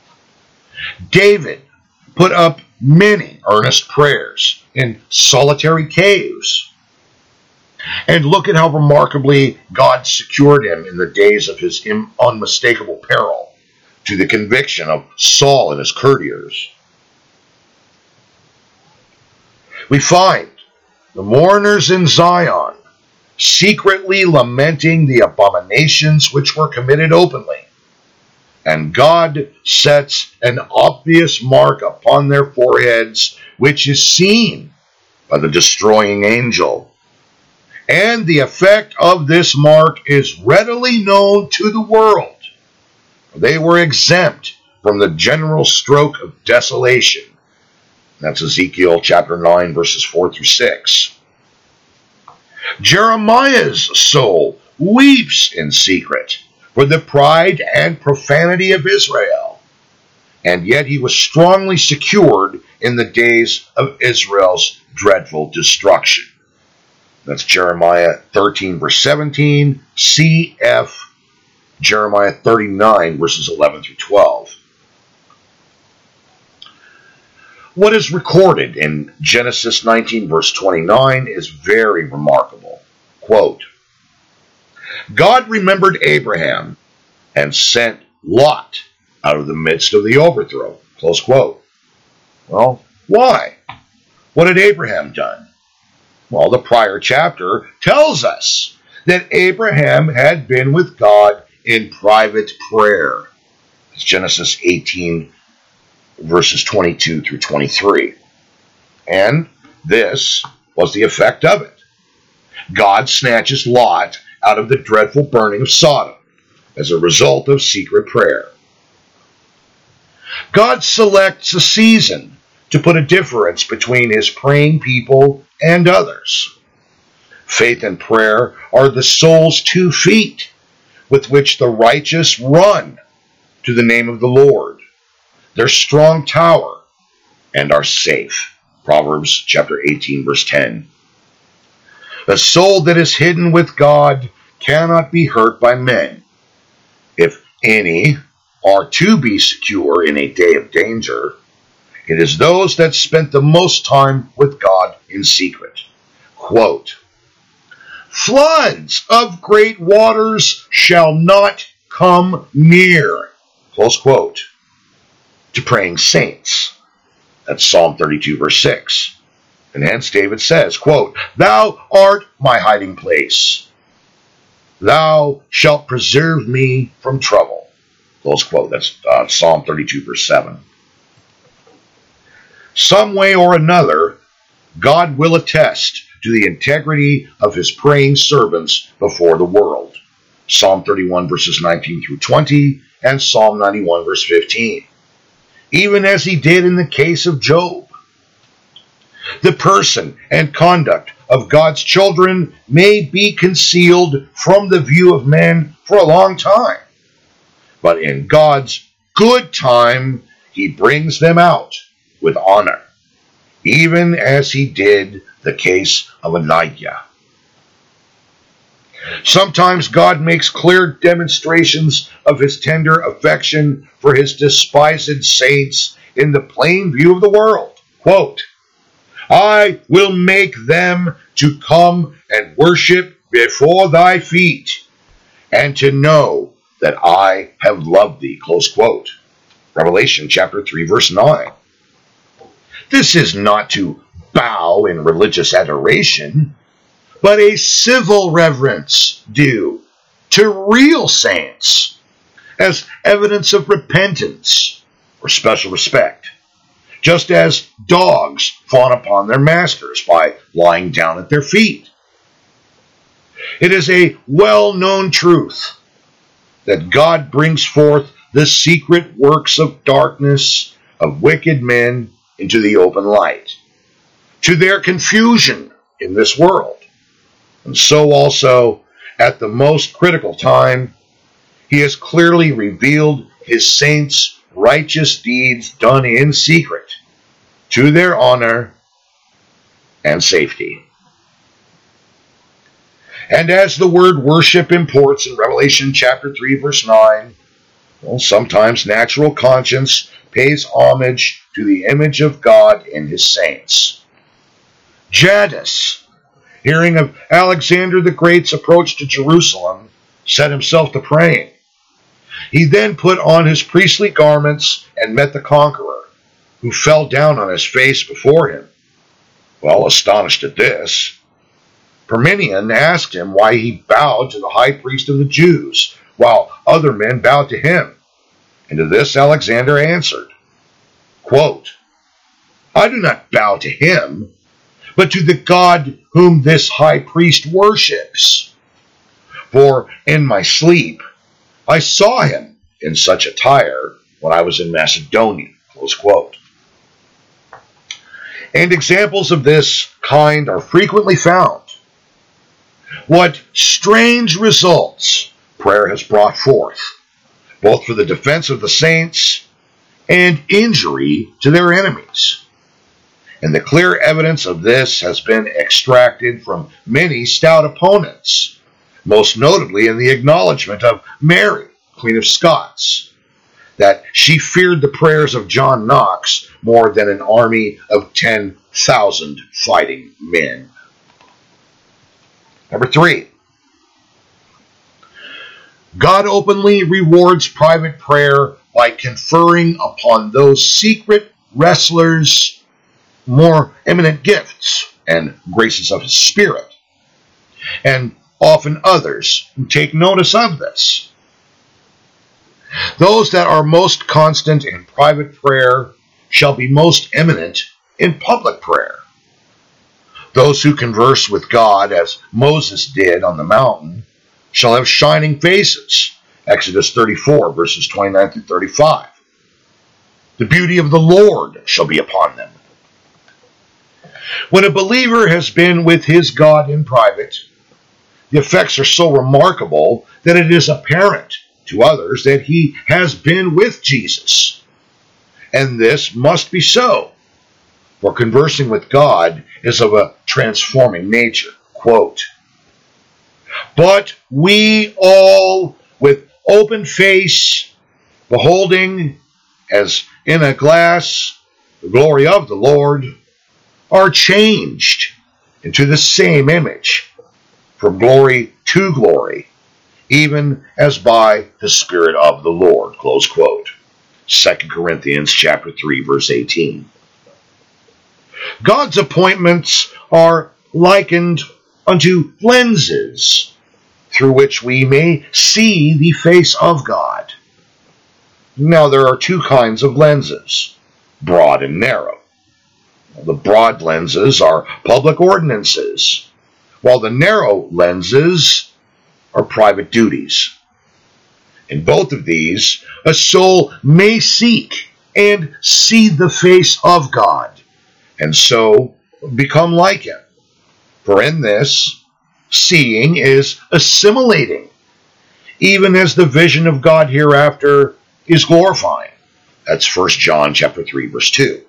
David put up many earnest prayers in solitary caves. And look at how remarkably God secured him in the days of his unmistakable peril, to the conviction of Saul and his courtiers. We find the mourners in Zion secretly lamenting the abominations which were committed openly, and God sets an obvious mark upon their foreheads, which is seen by the destroying angel. And the effect of this mark is readily known to the world. They were exempt from the general stroke of desolation. That's Ezekiel chapter 9, verses 4 through 6. Jeremiah's soul weeps in secret for the pride and profanity of Israel, and yet he was strongly secured in the days of Israel's dreadful destruction. That's Jeremiah 13, verse 17, cf. Jeremiah 39, verses 11 through 12. What is recorded in Genesis 19, verse 29 is very remarkable. Quote, God remembered Abraham and sent Lot out of the midst of the overthrow. Close quote. Well, why? What had Abraham done? Well, the prior chapter tells us that Abraham had been with God in private prayer. It's Genesis 18, verses 22 through 23. And this was the effect of it. God snatches Lot out of the dreadful burning of Sodom as a result of secret prayer. God selects a season to put a difference between his praying people and others. Faith and prayer are the soul's 2 feet with which the righteous run to the name of the Lord, their strong tower, and are safe. Proverbs chapter 18, verse 10. A soul that is hidden with God cannot be hurt by men. If any are to be secure in a day of danger, it is those that spent the most time with God in secret. Quote, floods of great waters shall not come near, close quote, to praying saints. That's Psalm 32, verse 6. And hence David says, quote, thou art my hiding place. Thou shalt preserve me from trouble. Close quote. That's Psalm 32, verse 7. Some way or another, God will attest to the integrity of his praying servants before the world. Psalm 31, verses 19 through 20, and Psalm 91, verse 15. Even as he did in the case of Job. The person and conduct of God's children may be concealed from the view of men for a long time. But in God's good time, he brings them out with honor, even as he did the case of Elijah. Sometimes God makes clear demonstrations of his tender affection for his despised saints in the plain view of the world. Quote, I will make them to come and worship before thy feet, and to know that I have loved thee. Close quote. Revelation chapter 3, verse 9. This is not to bow in religious adoration, but a civil reverence due to real saints as evidence of repentance or special respect, just as dogs fawn upon their masters by lying down at their feet. It is a well-known truth that God brings forth the secret works of darkness of wicked men into the open light, to their confusion in this world. And so also, at the most critical time, he has clearly revealed his saints' righteous deeds done in secret, to their honor and safety. And as the word worship imports in Revelation chapter 3, verse 9, sometimes natural conscience pays homage to the image of God in his saints. Janus, hearing of Alexander the Great's approach to Jerusalem, set himself to praying. He then put on his priestly garments and met the conqueror, who fell down on his face before him. Well, astonished at this, Parmenion asked him why he bowed to the high priest of the Jews, while other men bowed to him. And to this Alexander answered, quote, I do not bow to him, but to the God whom this high priest worships. For in my sleep I saw him in such attire when I was in Macedonia. Close quote. And examples of this kind are frequently found. What strange results prayer has brought forth, both for the defense of the saints and injury to their enemies. And the clear evidence of this has been extracted from many stout opponents, most notably in the acknowledgement of Mary, Queen of Scots, that she feared the prayers of John Knox more than an army of 10,000 fighting men. Number 3, God openly rewards private prayer by conferring upon those secret wrestlers more eminent gifts and graces of his Spirit, and often others who take notice of this. Those that are most constant in private prayer shall be most eminent in public prayer. Those who converse with God as Moses did on the mountain shall have shining faces. Exodus 34, verses 29 through 35. The beauty of the Lord shall be upon them. When a believer has been with his God in private, the effects are so remarkable that it is apparent to others that he has been with Jesus. And this must be so, for conversing with God is of a transforming nature. Quote, "But we all, with open face, beholding, as in a glass, the glory of the Lord, are changed into the same image, from glory to glory, even as by the Spirit of the Lord." Close quote. 2 Corinthians chapter 3, verse 18. God's appointments are likened unto lenses through which we may see the face of God. Now, there are two kinds of lenses, broad and narrow. The broad lenses are public ordinances, while the narrow lenses are private duties. In both of these, a soul may seek and see the face of God, and so become like him. For in this, seeing is assimilating, even as the vision of God hereafter is glorifying. That's 1 John chapter 3, verse 2.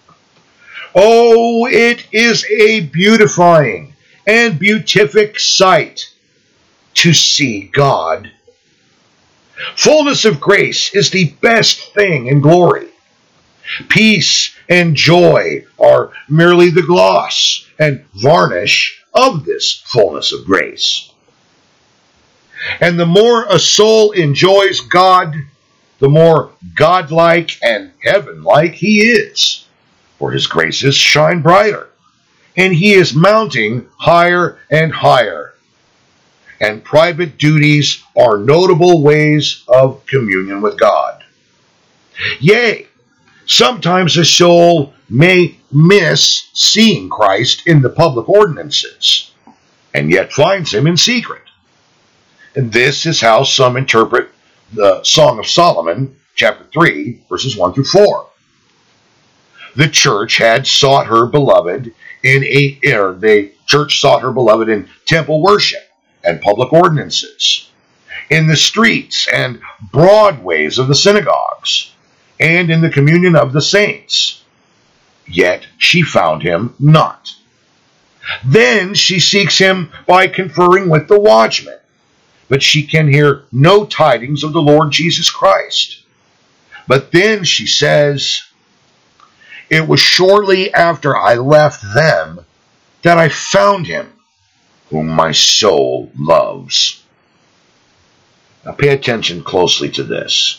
Oh, it is a beautifying and beatific sight to see God. Fullness of grace is the best thing in glory. Peace and joy are merely the gloss and varnish of this fullness of grace. And the more a soul enjoys God, the more godlike and heaven-like he is. For his graces shine brighter, and he is mounting higher and higher. And private duties are notable ways of communion with God. Yea, sometimes a soul may miss seeing Christ in the public ordinances, and yet finds him in secret. And this is how some interpret the Song of Solomon, chapter 3, verses 1 through 4. The church had sought her beloved the church sought her beloved in temple worship and public ordinances, in the streets and broad ways of the synagogues, and in the communion of the saints. Yet she found him not. Then she seeks him by conferring with the watchmen, but she can hear no tidings of the Lord Jesus Christ. But then she says, "It was shortly after I left them that I found him, whom my soul loves." Now pay attention closely to this.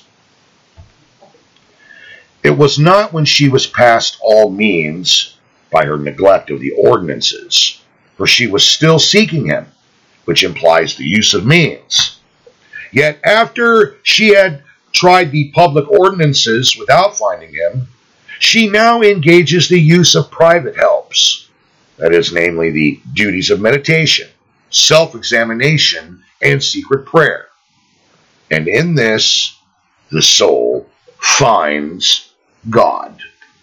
It was not when she was past all means by her neglect of the ordinances, for she was still seeking him, which implies the use of means. Yet after she had tried the public ordinances without finding him, she now engages the use of private helps, that is, namely the duties of meditation, self-examination, and secret prayer. And in this, the soul finds God.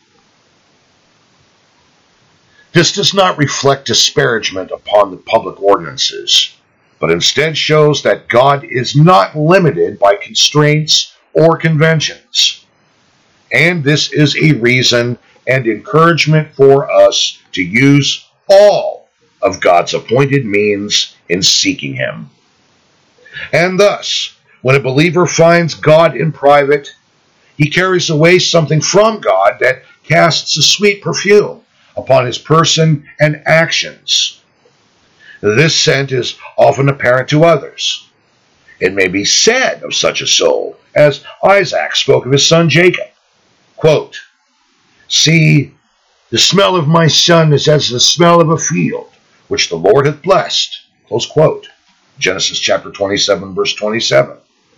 This does not reflect disparagement upon the public ordinances, but instead shows that God is not limited by constraints or conventions. And this is a reason and encouragement for us to use all of God's appointed means in seeking him. And thus, when a believer finds God in private, he carries away something from God that casts a sweet perfume upon his person and actions. This scent is often apparent to others. It may be said of such a soul, as Isaac spoke of his son Jacob, quote, "See, the smell of my son is as the smell of a field, which the Lord hath blessed." Close quote. Genesis chapter 27, verse 27.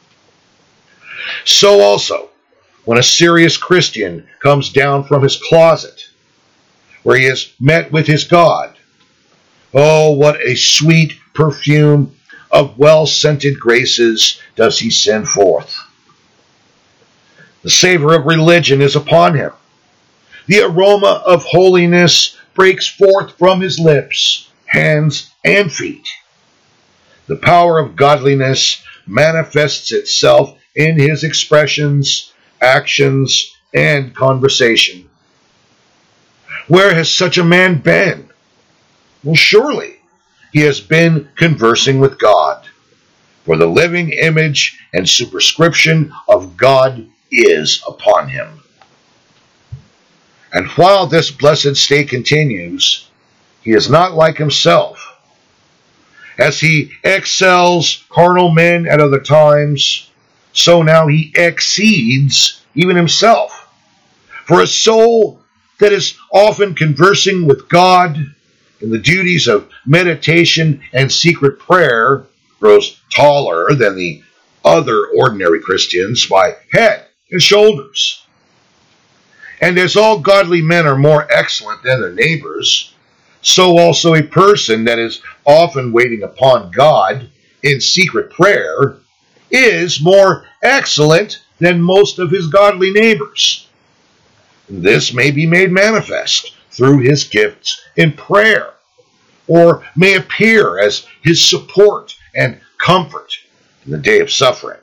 So also, when a serious Christian comes down from his closet, where he has met with his God, oh, what a sweet perfume of well-scented graces does he send forth. The savor of religion is upon him. The aroma of holiness breaks forth from his lips, hands, and feet. The power of godliness manifests itself in his expressions, actions, and conversation. Where has such a man been? Well, surely he has been conversing with God, for the living image and superscription of God is upon him. And while this blessed state continues, he is not like himself. As he excels carnal men at other times, so now he exceeds even himself. For a soul that is often conversing with God in the duties of meditation and secret prayer grows taller than the other ordinary Christians by head and shoulders. And as all godly men are more excellent than their neighbors, so also a person that is often waiting upon God in secret prayer is more excellent than most of his godly neighbors. This may be made manifest through his gifts in prayer, or may appear as his support and comfort in the day of suffering.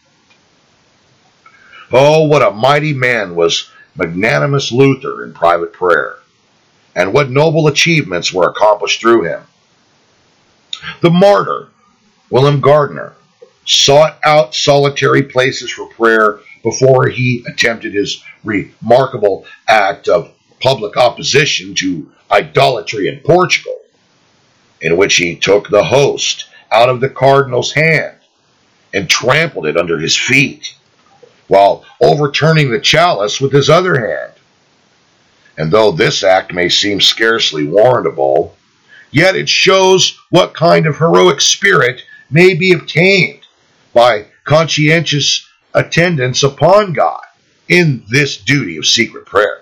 Oh, what a mighty man was magnanimous Luther in private prayer, and what noble achievements were accomplished through him. The martyr, William Gardiner, sought out solitary places for prayer before he attempted his remarkable act of public opposition to idolatry in Portugal, in which he took the host out of the cardinal's hand and trampled it under his feet, while overturning the chalice with his other hand. And though this act may seem scarcely warrantable, yet it shows what kind of heroic spirit may be obtained by conscientious attendance upon God in this duty of secret prayer.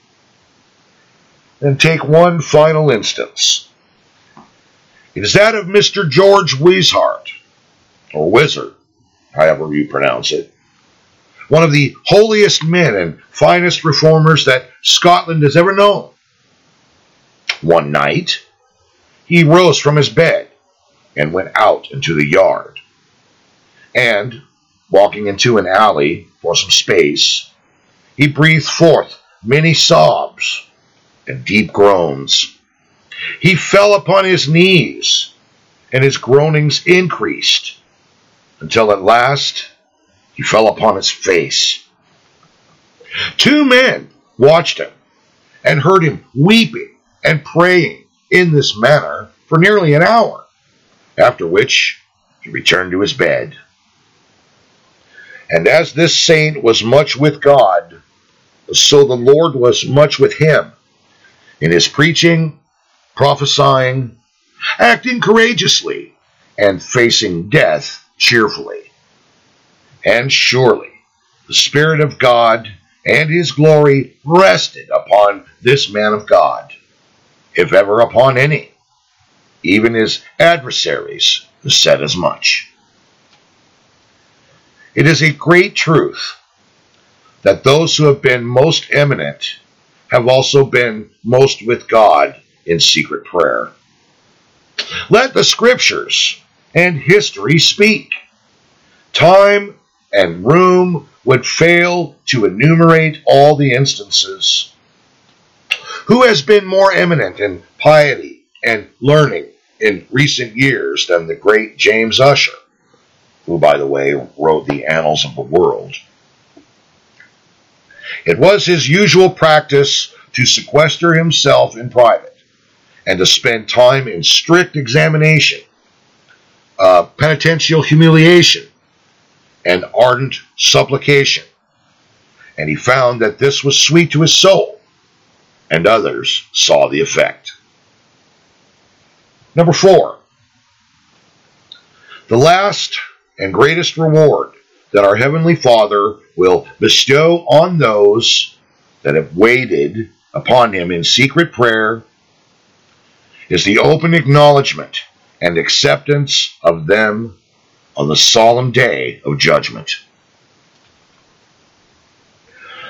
And take one final instance. It is that of Mr. George Wishart, or Wizard, however you pronounce it, one of the holiest men and finest reformers that Scotland has ever known. One night, he rose from his bed and went out into the yard, and, walking into an alley for some space, he breathed forth many sobs and deep groans. He fell upon his knees, and his groanings increased, until at last he fell upon his face. 2 men watched him and heard him weeping and praying in this manner for nearly an hour, after which he returned to his bed. And as this saint was much with God, so the Lord was much with him in his preaching, prophesying, acting courageously, and facing death cheerfully. And surely the Spirit of God and his glory rested upon this man of God, if ever upon any. Even his adversaries said as much. It is a great truth that those who have been most eminent have also been most with God in secret prayer. Let the Scriptures and history speak. Time and room would fail to enumerate all the instances. Who has been more eminent in piety and learning in recent years than the great James Ussher, who, by the way, wrote the Annals of the World? It was his usual practice to sequester himself in private and to spend time in strict examination, penitential humiliation, and ardent supplication. And he found that this was sweet to his soul, and others saw the effect. Number 4, the last and greatest reward that our Heavenly Father will bestow on those that have waited upon him in secret prayer is the open acknowledgement and acceptance of them on the solemn day of judgment.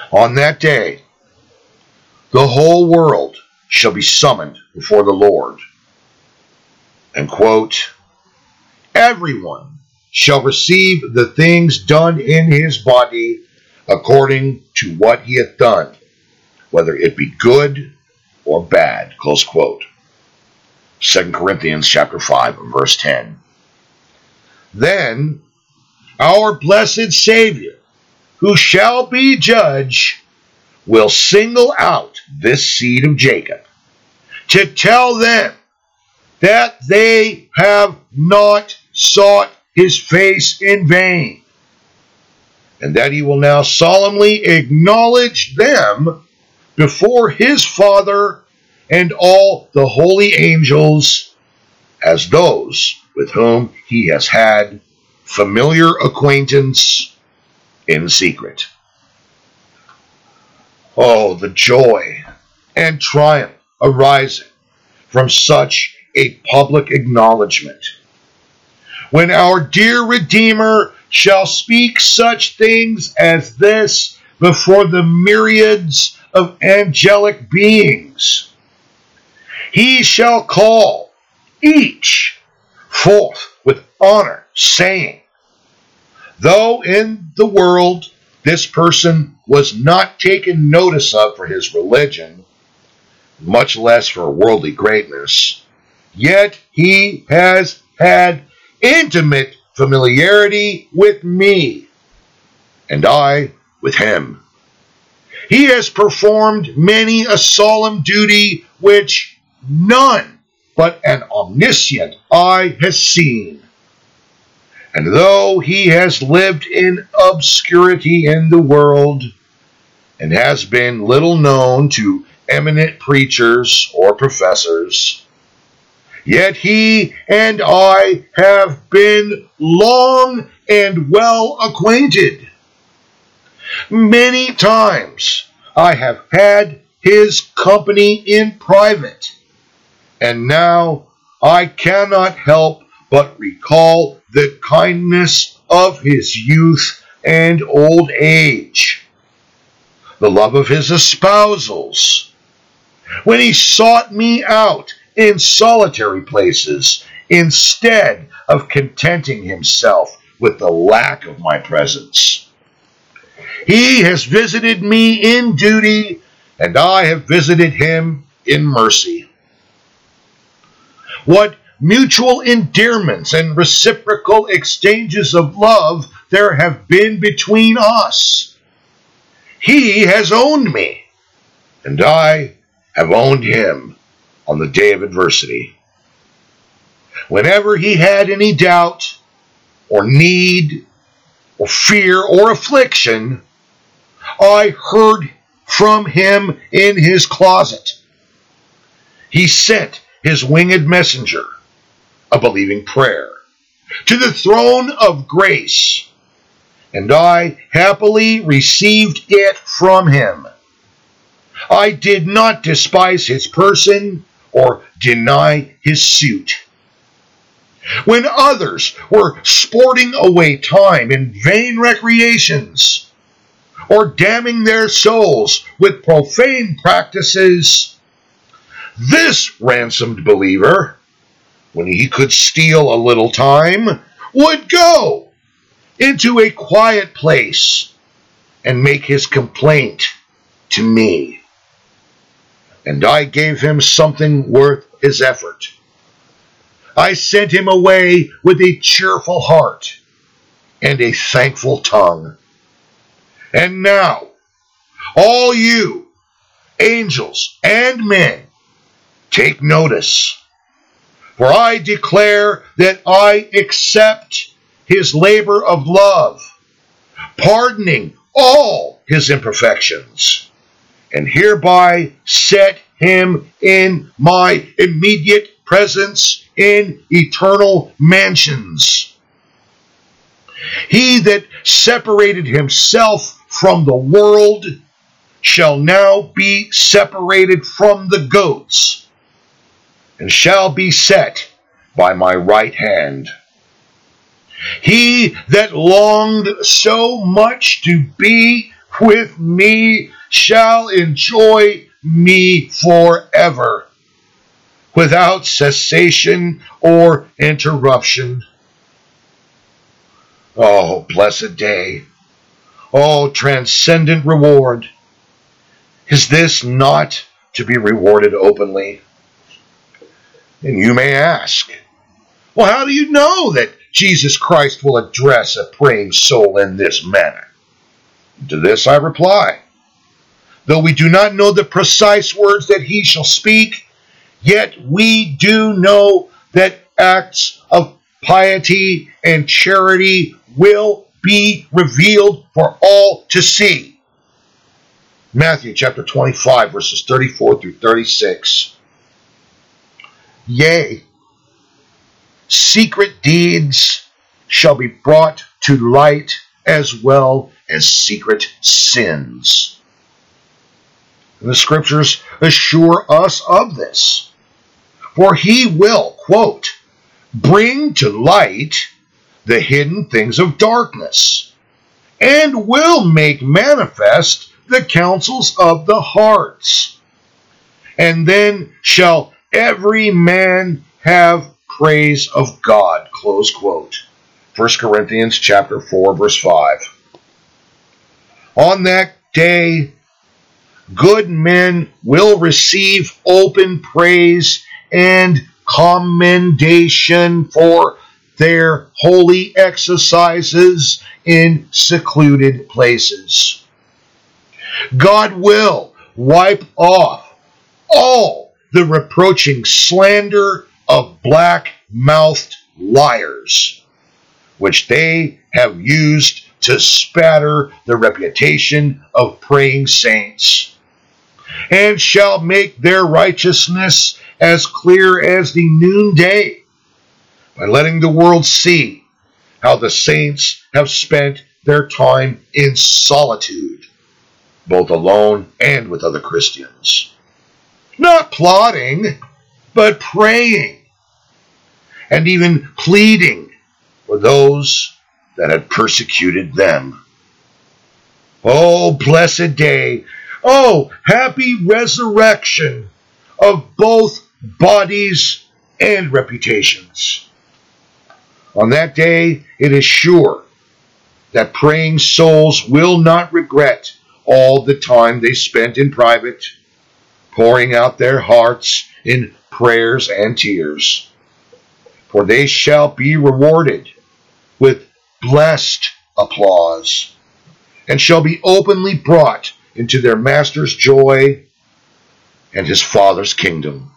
On that day, the whole world shall be summoned before the Lord. And quote, everyone shall receive the things done in his body according to what he hath done, whether it be good or bad, close quote. 2 Corinthians chapter 5, verse 10. Then our blessed Savior, who shall be judge, will single out this seed of Jacob to tell them that they have not sought his face in vain, and that he will now solemnly acknowledge them before his Father and all the holy angels as those with whom he has had familiar acquaintance in secret. Oh, the joy and triumph arising from such a public acknowledgement. When our dear Redeemer shall speak such things as this before the myriads of angelic beings, he shall call each forth with honor, saying, though in the world this person was not taken notice of for his religion, much less for worldly greatness, yet he has had intimate familiarity with me, and I with him. He has performed many a solemn duty which none but an omniscient eye has seen. And though he has lived in obscurity in the world, and has been little known to eminent preachers or professors, yet he and I have been long and well acquainted. Many times I have had his company in private, and now I cannot help but recall the kindness of his youth and old age, the love of his espousals, when he sought me out in solitary places instead of contenting himself with the lack of my presence. He has visited me in duty, and I have visited him in mercy. What mutual endearments and reciprocal exchanges of love there have been between us. He has owned me, and I have owned him on the day of adversity. Whenever he had any doubt, or need, or fear, or affliction, I heard from him in his closet. He sent his winged messenger, a believing prayer, to the throne of grace, and I happily received it from him. I did not despise his person or deny his suit. When others were sporting away time in vain recreations, or damning their souls with profane practices, this ransomed believer, when he could steal a little time, would go into a quiet place and make his complaint to me. And I gave him something worth his effort. I sent him away with a cheerful heart and a thankful tongue. And now, all you, angels and men, take notice, for I declare that I accept his labor of love, pardoning all his imperfections, and hereby set him in my immediate presence in eternal mansions. He that separated himself from the world shall now be separated from the goats, and shall be set by my right hand. He that longed so much to be with me shall enjoy me forever, without cessation or interruption. Oh, blessed day. Oh, transcendent reward. Is this not to be rewarded openly? And you may ask, well, how do you know that Jesus Christ will address a praying soul in this manner? To this I reply, though we do not know the precise words that he shall speak, yet we do know that acts of piety and charity will be revealed for all to see. Matthew chapter 25, verses 34 through 36. Yea, secret deeds shall be brought to light, as well as secret sins. And the scriptures assure us of this. For he will, quote, bring to light the hidden things of darkness, and will make manifest the counsels of the hearts. And then shall every man have praise of God, close quote. 1 Corinthians chapter 4, verse 5. On that day, good men will receive open praise and commendation for their holy exercises in secluded places. God will wipe off all the reproaching slander of black-mouthed liars, which they have used to spatter the reputation of praying saints, and shall make their righteousness as clear as the noonday, by letting the world see how the saints have spent their time in solitude, both alone and with other Christians. Not plotting, but praying, and even pleading for those that had persecuted them. Oh, blessed day! Oh, happy resurrection of both bodies and reputations. On that day, it is sure that praying souls will not regret all the time they spent in private, pouring out their hearts in prayers and tears. For they shall be rewarded with blessed applause, and shall be openly brought into their Master's joy and his Father's kingdom.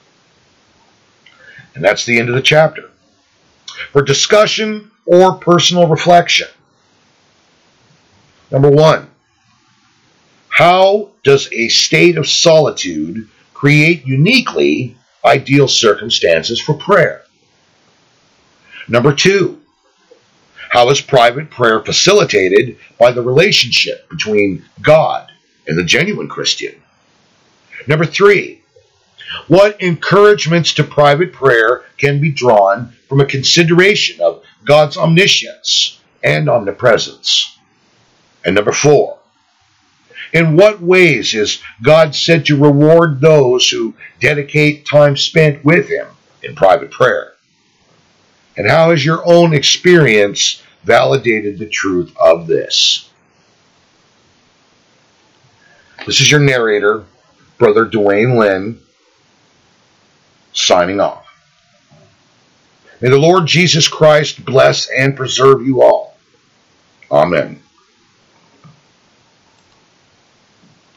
And that's the end of the chapter. For discussion or personal reflection. Number 1. How does a state of solitude create uniquely ideal circumstances for prayer? Number 2. How is private prayer facilitated by the relationship between God and the genuine Christian? Number 3. What encouragements to private prayer can be drawn from a consideration of God's omniscience and omnipresence? And number 4. In what ways is God said to reward those who dedicate time spent with him in private prayer? And how has your own experience validated the truth of this? This is your narrator, Brother Dwayne Lynn, signing off. May the Lord Jesus Christ bless and preserve you all. Amen.